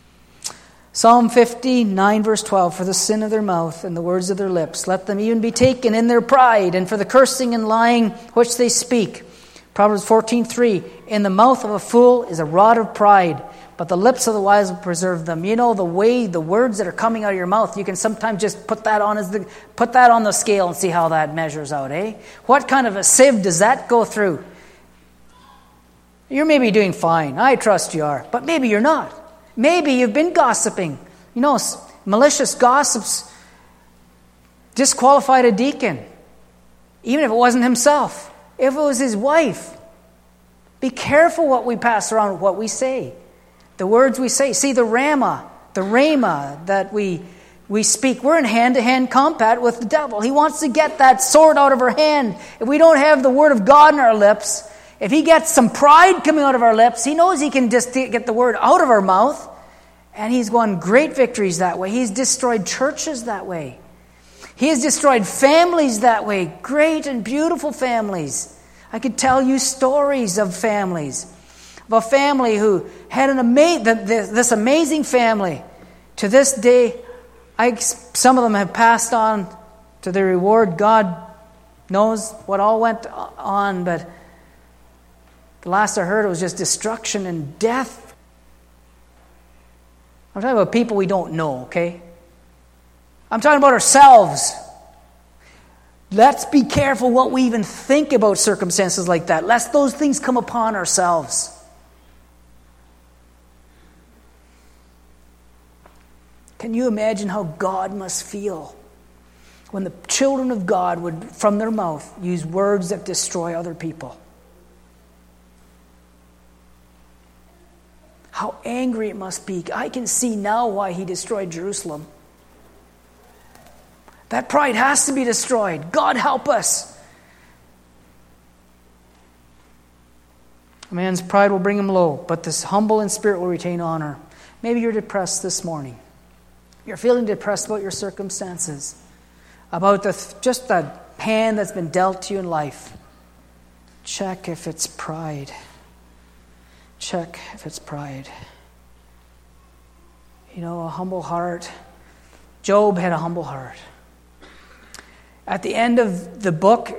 Psalm fifty-nine, verse twelve, for the sin of their mouth and the words of their lips, let them even be taken in their pride, and for the cursing and lying which they speak. Proverbs fourteen three, in the mouth of a fool is a rod of pride, but the lips of the wise will preserve them. You know, the way, the words that are coming out of your mouth, you can sometimes just put that on as the put that on the scale and see how that measures out, eh? What kind of a sieve does that go through? You're maybe doing fine. I trust you are. But maybe you're not. Maybe you've been gossiping. You know, malicious gossips disqualified a deacon, even if it wasn't himself. If it was his wife. Be careful what we pass around, what we say. The words we say. See, the rhema, the rhema that we we speak, we're in hand-to-hand combat with the devil. He wants to get that sword out of our hand. If we don't have the word of God in our lips, if he gets some pride coming out of our lips, he knows he can just get the word out of our mouth, and he's won great victories that way. He's destroyed churches that way. He has destroyed families that way, great and beautiful families. I could tell you stories of families, of a family who had an ama- this amazing family. To this day, I, some of them have passed on to their reward. God knows what all went on, but the last I heard, it was just destruction and death. I'm talking about people we don't know, okay? I'm talking about ourselves. Let's be careful what we even think about circumstances like that, lest those things come upon ourselves. Can you imagine how God must feel when the children of God would, from their mouth, use words that destroy other people? How angry it must be. I can see now why he destroyed Jerusalem. That pride has to be destroyed. God help us. A man's pride will bring him low, but this humble in spirit will retain honor. Maybe you're depressed this morning. You're feeling depressed about your circumstances, about the just the hand that's been dealt to you in life. Check if it's pride. Check if it's pride. You know, a humble heart. Job had a humble heart. At the end of the book,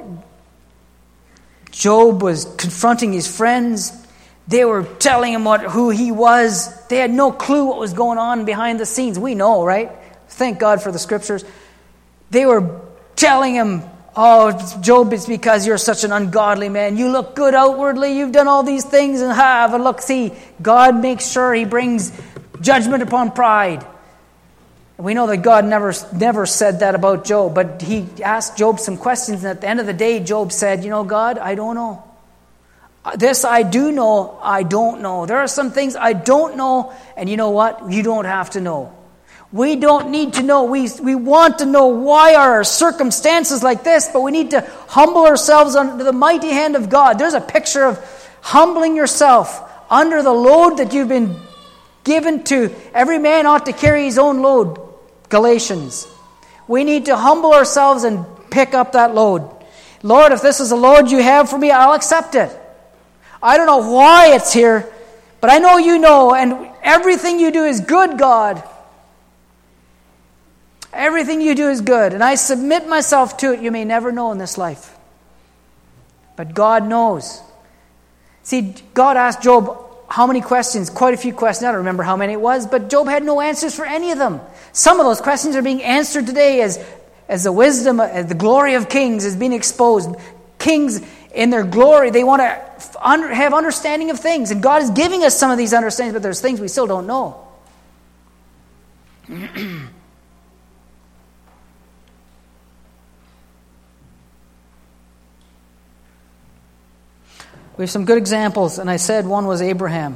Job was confronting his friends. They were telling him what who he was. They had no clue what was going on behind the scenes. We know, right? Thank God for the scriptures. They were telling him, oh, Job, it's because you're such an ungodly man. You look good outwardly. You've done all these things and have. And look, see, God makes sure he brings judgment upon pride. And we know that God never, never said that about Job. But he asked Job some questions. And at the end of the day, Job said, you know, God, I don't know. This I do know, I don't know. There are some things I don't know. And you know what? You don't have to know. We don't need to know. We, we want to know why are our circumstances like this, but we need to humble ourselves under the mighty hand of God. There's a picture of humbling yourself under the load that you've been given to. Every man ought to carry his own load, Galatians. We need to humble ourselves and pick up that load. Lord, if this is a load you have for me, I'll accept it. I don't know why it's here, but I know you know, and everything you do is good, God. Everything you do is good, and I submit myself to it. You may never know in this life, but God knows. See, God asked Job how many questions? Quite a few questions. I don't remember how many it was, but Job had no answers for any of them. Some of those questions are being answered today as, as the wisdom, as the glory of kings is being exposed. Kings in their glory, they want to have understanding of things, and God is giving us some of these understandings, but there's things we still don't know. We have some good examples, and I said one was Abraham.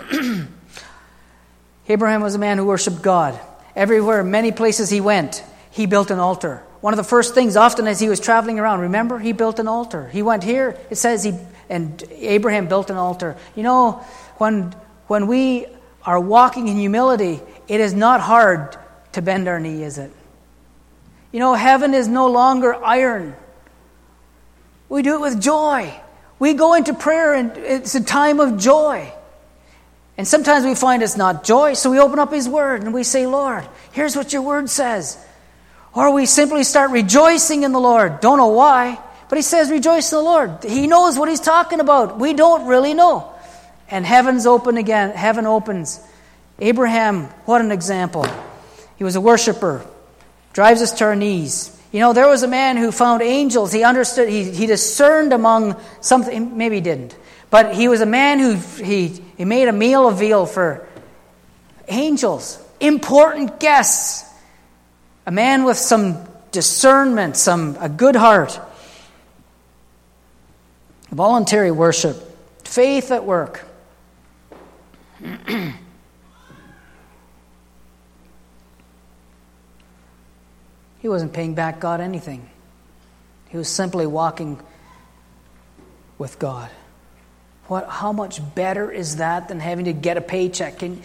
Abraham was a man who worshipped God. Everywhere, many places he went, he built an altar. One of the first things, often as he was traveling around, remember, he built an altar. He went here, it says he, and Abraham built an altar. You know, when, when we are walking in humility, it is not hard to bend our knee, is it? You know, heaven is no longer iron. We do it with joy. We go into prayer and it's a time of joy. And sometimes we find it's not joy, so we open up His Word and we say, Lord, here's what your Word says. Or we simply start rejoicing in the Lord. Don't know why, but He says rejoice in the Lord. He knows what He's talking about. We don't really know. And heaven's open again. Heaven opens. Abraham, what an example. He was a worshiper. Drives us to our knees. You know, there was a man who found angels. He understood, he, he discerned among something, maybe he didn't. But he was a man who, he, he made a meal of veal for angels, important guests. A man with some discernment, some a good heart. Voluntary worship. Faith at work. He wasn't paying back God anything. He was simply walking with God. What? How much better is that than having to get a paycheck? Can,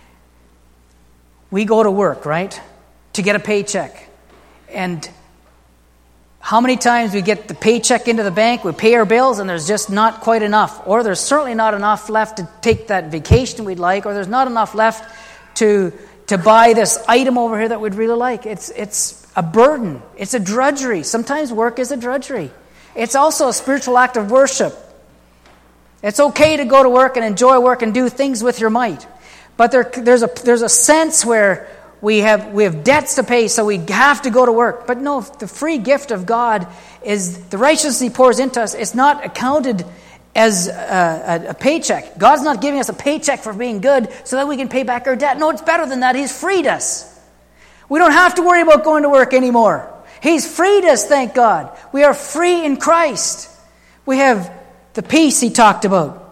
we go to work, right, to get a paycheck. And how many times we get the paycheck into the bank, we pay our bills, and there's just not quite enough. Or there's certainly not enough left to take that vacation we'd like, or there's not enough left to, to buy this item over here that we'd really like. It's it's a burden. It's a drudgery. Sometimes work is a drudgery. It's also a spiritual act of worship. It's okay to go to work and enjoy work and do things with your might. But there, there's a there's a sense where we have we have debts to pay, so we have to go to work. But no, the free gift of God is the righteousness He pours into us. It's not accounted as a, a, a paycheck. God's not giving us a paycheck for being good so that we can pay back our debt. No, it's better than that. He's freed us. We don't have to worry about going to work anymore. He's freed us, thank God. We are free in Christ. We have the peace He talked about.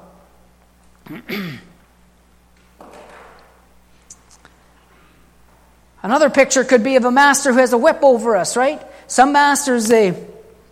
Another picture could be of a master who has a whip over us, right? Some masters, they...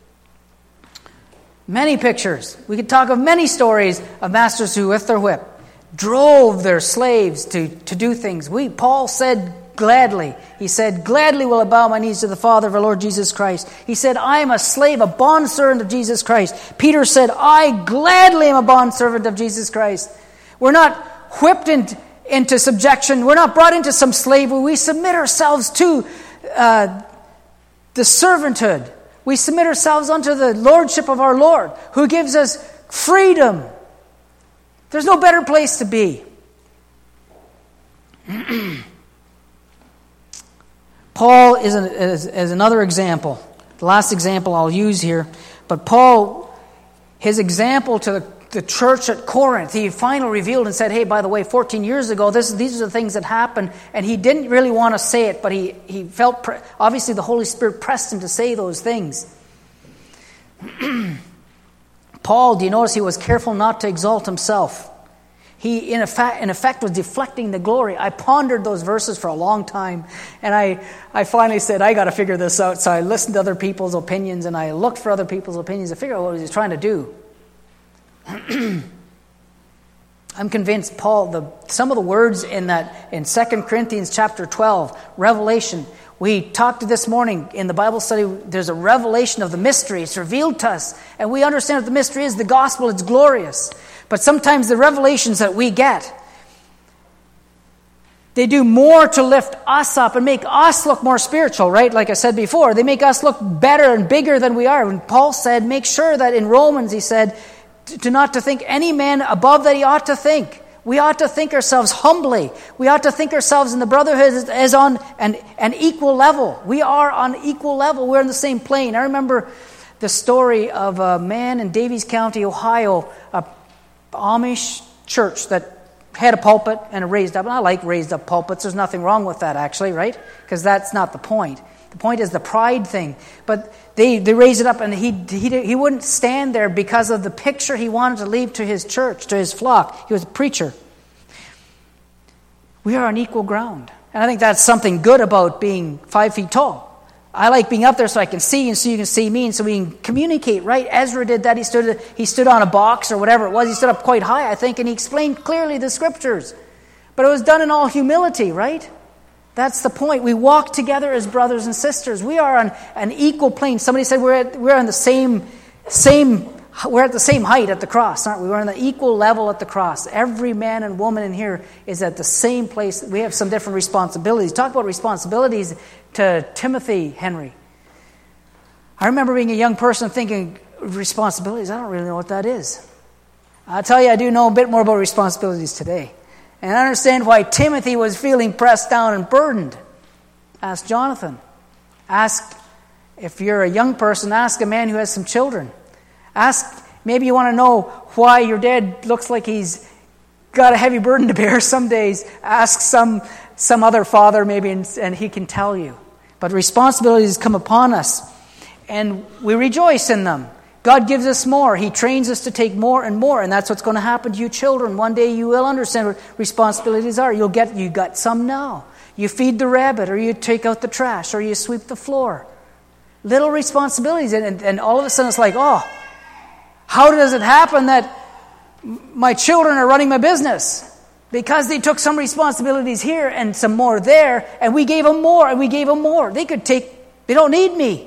Many pictures. We could talk of many stories of masters who, with their whip, drove their slaves to, to do things. We Paul said gladly. He said, gladly will I bow my knees to the Father of our Lord Jesus Christ. He said, I am a slave, a bondservant of Jesus Christ. Peter said, I gladly am a bondservant of Jesus Christ. We're not whipped into, into subjection. We're not brought into some slavery. We submit ourselves to uh, the servanthood. We submit ourselves unto the lordship of our Lord, who gives us freedom. There's no better place to be. Paul is, an, is, is another example. The last example I'll use here. But Paul, his example to the, the church at Corinth, he finally revealed and said, hey, by the way, fourteen years ago, this, these are the things that happened. And he didn't really want to say it, but he, he felt, pre- obviously the Holy Spirit pressed him to say those things. Paul, do you notice he was careful not to exalt himself? He, in effect, in effect, was deflecting the glory. I pondered those verses for a long time, and I, I finally said, I got to figure this out. So I listened to other people's opinions, and I looked for other people's opinions to figure out what he was trying to do. I'm convinced Paul, the, some of the words in that in Second Corinthians chapter twelve, Revelation, we talked this morning in the Bible study, there's a revelation of the mystery. It's revealed to us, and we understand what the mystery is. The gospel, it's glorious. But sometimes the revelations that we get, they do more to lift us up and make us look more spiritual, right? Like I said before, they make us look better and bigger than we are. When Paul said, make sure that in Romans, he said, to not to think any man above that he ought to think. We ought to think ourselves humbly. We ought to think ourselves in the brotherhood as, as on an, an equal level. We are on equal level. We're in the same plane. I remember the story of a man in Davies County, Ohio, a Amish church that had a pulpit and a raised up. And I like raised up pulpits. There's nothing wrong with that, actually, right? Because that's not the point. The point is the pride thing. But they, they raised it up, and he, he, he wouldn't stand there because of the picture he wanted to leave to his church, to his flock. He was a preacher. We are on equal ground. And I think that's something good about being five feet tall. I like being up there so I can see and so you can see me and so we can communicate, right? Ezra did that. He stood he stood on a box or whatever it was. He stood up quite high, I think, and he explained clearly the scriptures. But it was done in all humility, right? That's the point. We walk together as brothers and sisters. We are on an equal plane. Somebody said we're at, we're on the same same we're at the same height at the cross, aren't we? We're on the equal level at the cross. Every man and woman in here is at the same place. We have some different responsibilities. Talk about responsibilities to Timothy Henry. I remember being a young person thinking, responsibilities, I don't really know what that is. I'll tell you, I do know a bit more about responsibilities today. And I understand why Timothy was feeling pressed down and burdened. Ask Jonathan. Ask, if you're a young person, ask a man who has some children. Ask, maybe you want to know why your dad looks like he's got a heavy burden to bear some days. Ask some some other father maybe, and, and he can tell you. But responsibilities come upon us, and we rejoice in them. God gives us more. He trains us to take more and more, and that's what's going to happen to you children. One day you will understand what responsibilities are. You'll get you got some now. You feed the rabbit, or you take out the trash, or you sweep the floor. Little responsibilities, and, and, and all of a sudden it's like, oh, how does it happen that my children are running my business? Because they took some responsibilities here and some more there, and we gave them more, and we gave them more. They could take, they don't need me.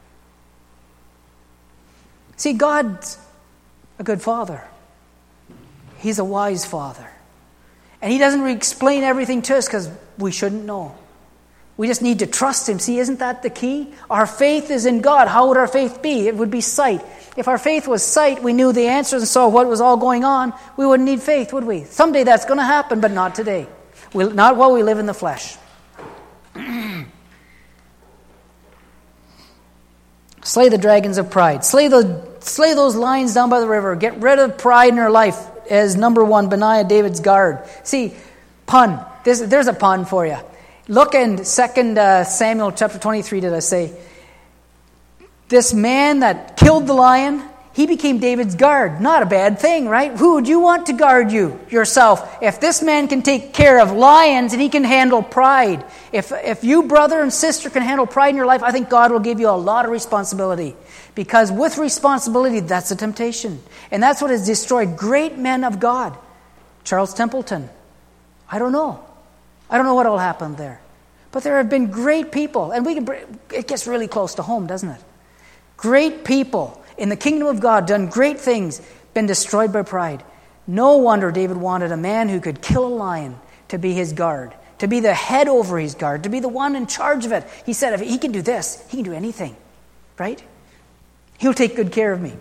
See, God's a good father. He's a wise father. And he doesn't explain everything to us because we shouldn't know. We just need to trust him. See, isn't that the key? Our faith is in God. How would our faith be? It would be sight. If our faith was sight, we knew the answers and saw what was all going on, we wouldn't need faith, would we? Someday that's going to happen, but not today. We'll, not while we live in the flesh. Slay the dragons of pride. Slay the slay those lions down by the river. Get rid of pride in our life as number one, Benaiah, David's guard. See, pun. This, there's a pun for you. Look in Second uh, Samuel chapter twenty-three, did I say? This man that killed the lion, he became David's guard. Not a bad thing, right? Who would you want to guard you? Yourself. If this man can take care of lions and he can handle pride, if if you, brother and sister, can handle pride in your life, I think God will give you a lot of responsibility. Because with responsibility, that's a temptation. And that's what has destroyed great men of God. Charles Templeton. I don't know. I don't know what will happen there. But there have been great people. And we can. It gets really close to home, doesn't it? Great people in the kingdom of God, done great things, been destroyed by pride. No wonder David wanted a man who could kill a lion to be his guard, to be the head over his guard, to be the one in charge of it. He said, if he can do this, he can do anything, right? He'll take good care of me.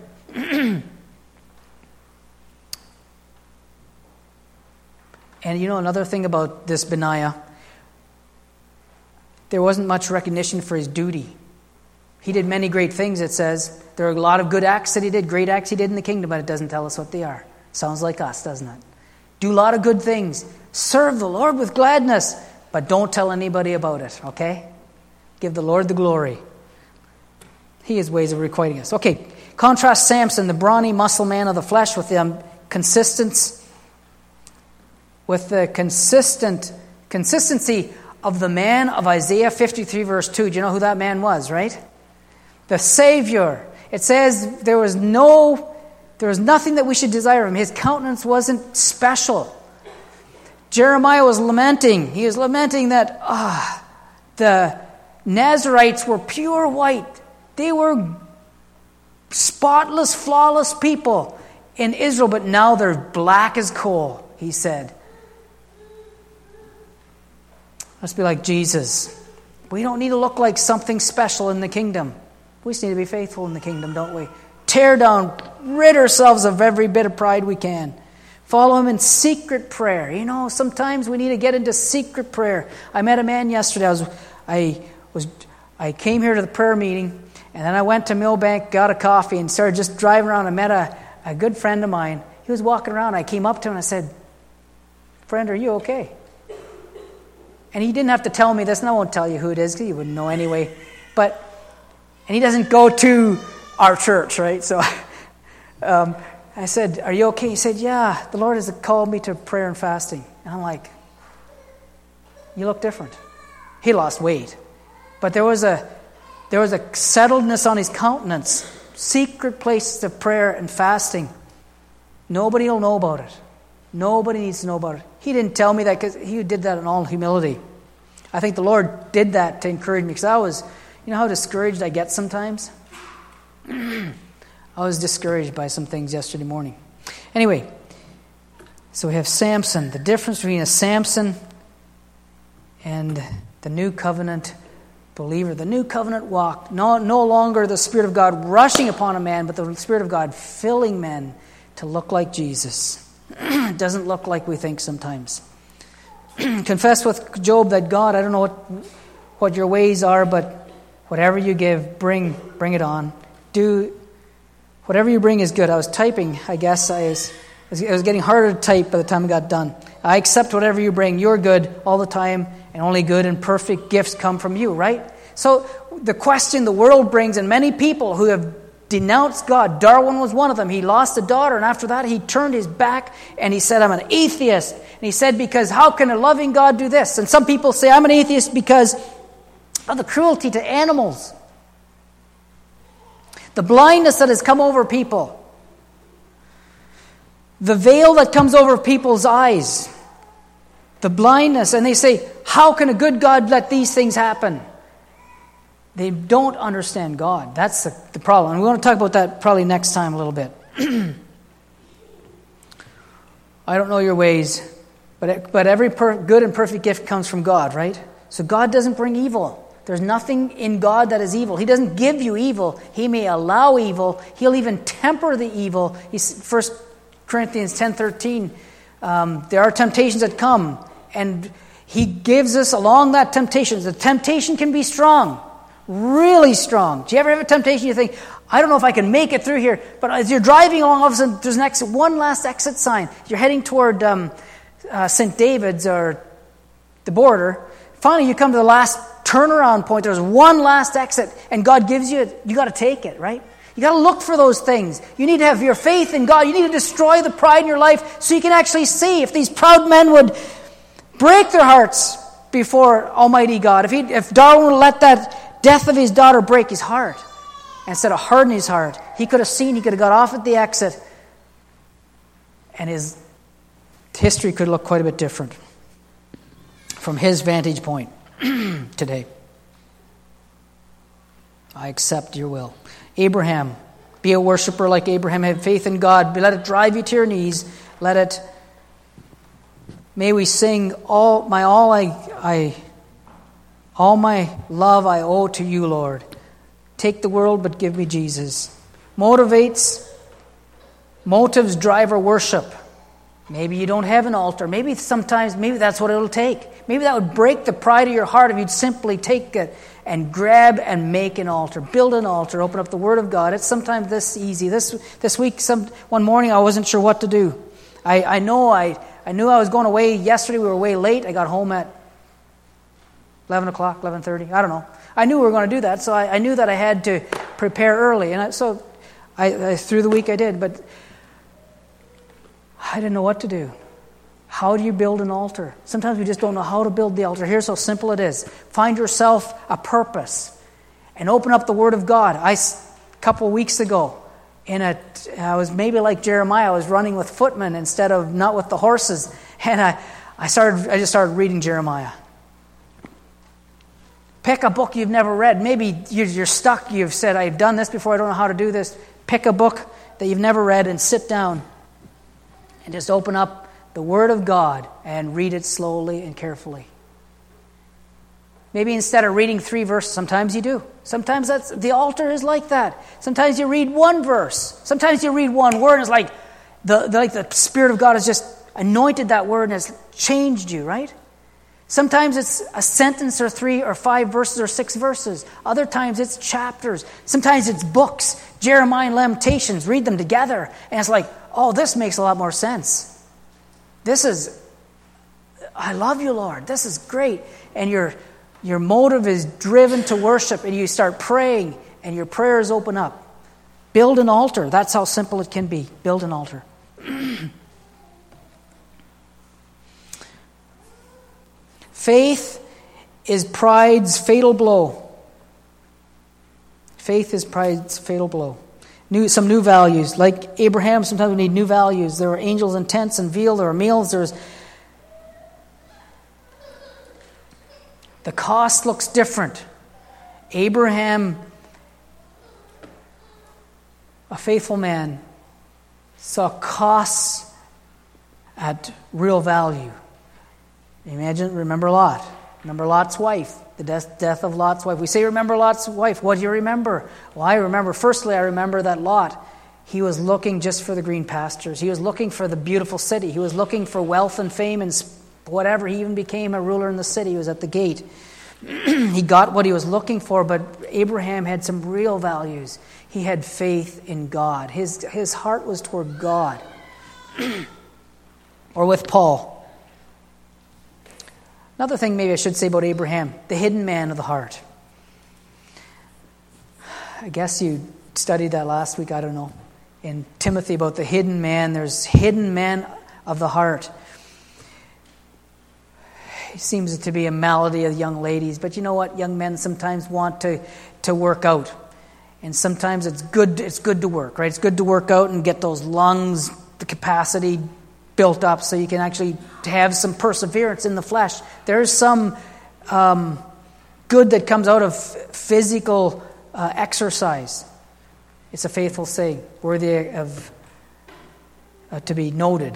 And you know another thing about this Benaiah, there wasn't much recognition for his duty. He did many great things, it says. There are a lot of good acts that he did, great acts he did in the kingdom, but it doesn't tell us what they are. Sounds like us, doesn't it? Do a lot of good things. Serve the Lord with gladness, but don't tell anybody about it, okay? Give the Lord the glory. He has ways of requiting us. Okay, contrast Samson, the brawny muscle man of the flesh, with the consistent, with the consistent consistency of the man of Isaiah fifty-three, verse two. Do you know who that man was, right? The Savior. It says there was no, there was nothing that we should desire of him. His countenance wasn't special. Jeremiah was lamenting. He was lamenting that ah, the Nazarites were pure white. They were spotless, flawless people in Israel, but now they're black as coal, he said. Let's be like Jesus. We don't need to look like something special in the kingdom. We just need to be faithful in the kingdom, don't we? Tear down, rid ourselves of every bit of pride we can. Follow him in secret prayer. You know, sometimes we need to get into secret prayer. I met a man yesterday. I was, I was, I came here to the prayer meeting, and then I went to Millbank, got a coffee, and started just driving around. I met a, a good friend of mine. He was walking around. I came up to him and I said, "Friend, are you okay?" And he didn't have to tell me this, and I won't tell you who it is, because you wouldn't know anyway. But, and he doesn't go to our church, right? So um, I said, "Are you okay?" He said, "Yeah, the Lord has called me to prayer and fasting." And I'm like, "You look different." He lost weight. But there was a there was a settledness on his countenance. Secret places of prayer and fasting. Nobody will know about it. Nobody needs to know about it. He didn't tell me that because he did that in all humility. I think the Lord did that to encourage me, because I was, you know how discouraged I get sometimes? I was discouraged by some things yesterday morning. Anyway, so we have Samson. The difference between a Samson and the new covenant believer. The new covenant walk. No, no longer the Spirit of God rushing upon a man, but the Spirit of God filling men to look like Jesus. It doesn't look like we think sometimes. Confess with Job that, "God, I don't know what what your ways are, but whatever you give, bring bring it on. Do whatever you bring is good." I was typing, I guess. I was, it was getting harder to type by the time I got done. I accept whatever you bring. You're good all the time, and only good and perfect gifts come from you, right? So the question the world brings, and many people who have denounced God. Darwin was one of them. He lost a daughter, and after that he turned his back and he said, "I'm an atheist." And he said, because how can a loving God do this? And some people say, "I'm an atheist because of the cruelty to animals. The blindness that has come over people. The veil that comes over people's eyes. The blindness." And they say, how can a good God let these things happen? They don't understand God. That's the, the problem. And we want to talk about that probably next time a little bit. I don't know your ways, but it, but every per, good and perfect gift comes from God, right? So God doesn't bring evil. There's nothing in God that is evil. He doesn't give you evil. He may allow evil. He'll even temper the evil. He's, First Corinthians ten thirteen, um, there are temptations that come, and He gives us along that temptation. The temptation can be strong. Really strong. Do you ever have a temptation you think, I don't know if I can make it through here, but as you're driving along, all of a sudden there's an exit, one last exit sign. You're heading toward um, uh, Saint David's or the border. Finally, you come to the last turnaround point. There's one last exit, and God gives you it. You got to take it, right? You got to look for those things. You need to have your faith in God. You need to destroy the pride in your life so you can actually see if these proud men would break their hearts before Almighty God. If he, if Darwin would let that death of his daughter break his heart instead of harden his heart, he could have seen, he could have got off at the exit, and his history could look quite a bit different from his vantage point today. I accept your will. Abraham, be a worshiper like Abraham. Have faith in God. Let it drive you to your knees. Let it. May we sing all my all I I. All my love I owe to you, Lord. Take the world, but give me Jesus. Motivates, motives drive our worship. Maybe you don't have an altar. Maybe sometimes, maybe that's what it'll take. Maybe that would break the pride of your heart if you'd simply take it and grab and make an altar. Build an altar. Open up the Word of God. It's sometimes this easy. This this week, some one morning, I wasn't sure what to do. I, I know I, I knew I was going away yesterday. We were away late. I got home at eleven o'clock, eleven thirty. I don't know. I knew we were going to do that, so I, I knew that I had to prepare early. And I, so I, I, through the week I did, but I didn't know what to do. How do you build an altar? Sometimes we just don't know how to build the altar. Here's how simple it is. Find yourself a purpose and open up the Word of God. I, a couple of weeks ago, in a, I was maybe like Jeremiah. I was running with footmen instead of not with the horses. And I, I started. I just started reading Jeremiah. Pick a book you've never read. Maybe you're, you're stuck. You've said, I've done this before. I don't know how to do this. Pick a book that you've never read and sit down and just open up the Word of God and read it slowly and carefully. Maybe instead of reading three verses, sometimes you do. Sometimes that's the altar is like that. Sometimes you read one verse. Sometimes you read one word and it's like the, the, like the Spirit of God has just anointed that word and has changed you, right? Sometimes it's a sentence or three or five verses or six verses. Other times it's chapters. Sometimes it's books. Jeremiah and Lamentations. Read them together. And it's like, oh, this makes a lot more sense. This is, I love you, Lord. This is great. And your, your motive is driven to worship. And you start praying. And your prayers open up. Build an altar. That's how simple it can be. Build an altar. Faith is pride's fatal blow. Faith is pride's fatal blow. New, some new values. Like Abraham, sometimes we need new values. There are angels and tents and veal. There are meals. There's the cost looks different. Abraham, a faithful man, saw costs at real value. Imagine, remember Lot. Remember Lot's wife, the death, death of Lot's wife. We say remember Lot's wife. What do you remember? Well, I remember, firstly, I remember that Lot, he was looking just for the green pastures. He was looking for the beautiful city. He was looking for wealth and fame and whatever. He even became a ruler in the city. He was at the gate. He got what he was looking for, but Abraham had some real values. He had faith in God. His, his heart was toward God. Or with Paul. Another thing maybe I should say about Abraham, the hidden man of the heart. I guess you studied that last week, I don't know. In Timothy about the hidden man, there's hidden man of the heart. It seems to be a malady of young ladies, but you know what? Young men sometimes want to, to work out. And sometimes it's good, it's good to work, right? It's good to work out and get those lungs, the capacity built up so you can actually have some perseverance in the flesh. There's some um, good that comes out of physical uh, exercise. It's a faithful saying, worthy of uh, to be noted.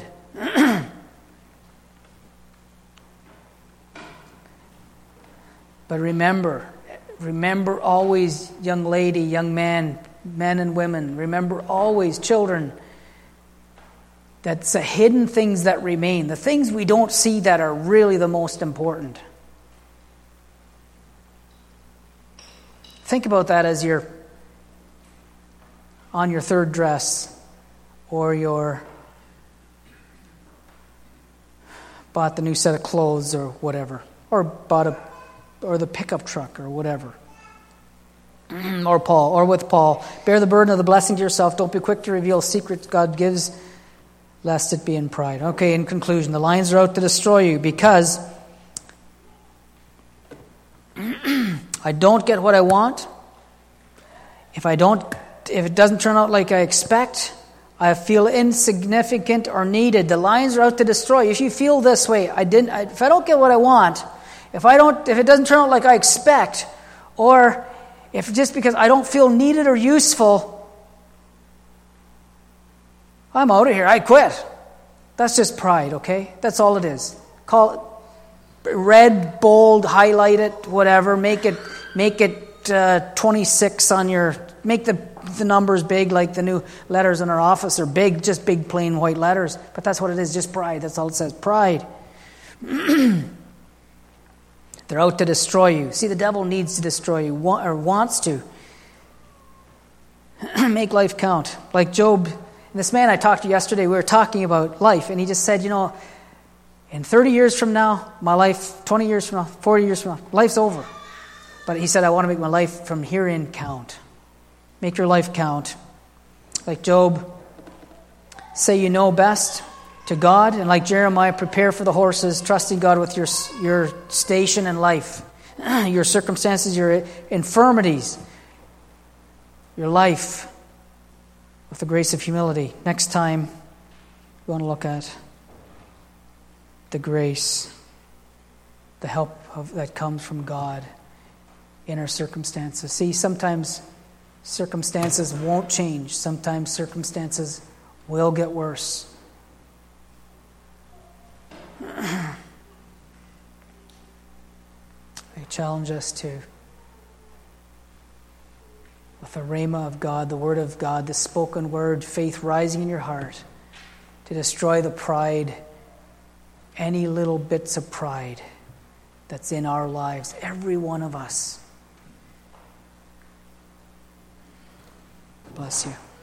But remember, remember always, young lady, young man, men and women, remember always, children, that's the hidden things that remain, the things we don't see that are really the most important. Think about that as you're on your third dress, or you're bought the new set of clothes or whatever, or bought a, or the pickup truck or whatever. Or Paul, or with Paul, bear the burden of the blessing to yourself. Don't be quick to reveal secrets God gives, lest it be in pride. Okay, in conclusion, the lions are out to destroy you because I don't get what I want. If I don't, if it doesn't turn out like I expect, I feel insignificant or needed. The lions are out to destroy you. If you feel this way, I didn't. I, if I don't get what I want, if I don't, if it doesn't turn out like I expect, or if just because I don't feel needed or useful, I'm out of here. I quit. That's just pride, okay? That's all it is. Call it red, bold, highlight it, whatever. Make it, make it uh, twenty-six on your. Make the the numbers big like the new letters in our office are big, just big plain white letters. But that's what it is, just pride. That's all it says, pride. They're out to destroy you. See, the devil needs to destroy you, or wants to. Make life count. Like Job, this man I talked to yesterday, we were talking about life, and he just said, you know, in thirty years from now, my life, twenty years from now, forty years from now, life's over. But he said, I want to make my life from here in count. Make your life count. Like Job, say you know best to God, and like Jeremiah, prepare for the horses, trusting God with your, your station in life, your circumstances, your infirmities, your life, with the grace of humility. Next time, we want to look at the grace, the help of, that comes from God in our circumstances. See, sometimes circumstances won't change. Sometimes circumstances will get worse. I challenge us to, with the rhema of God, the word of God, the spoken word, faith rising in your heart, to destroy the pride, any little bits of pride that's in our lives, every one of us. Bless you.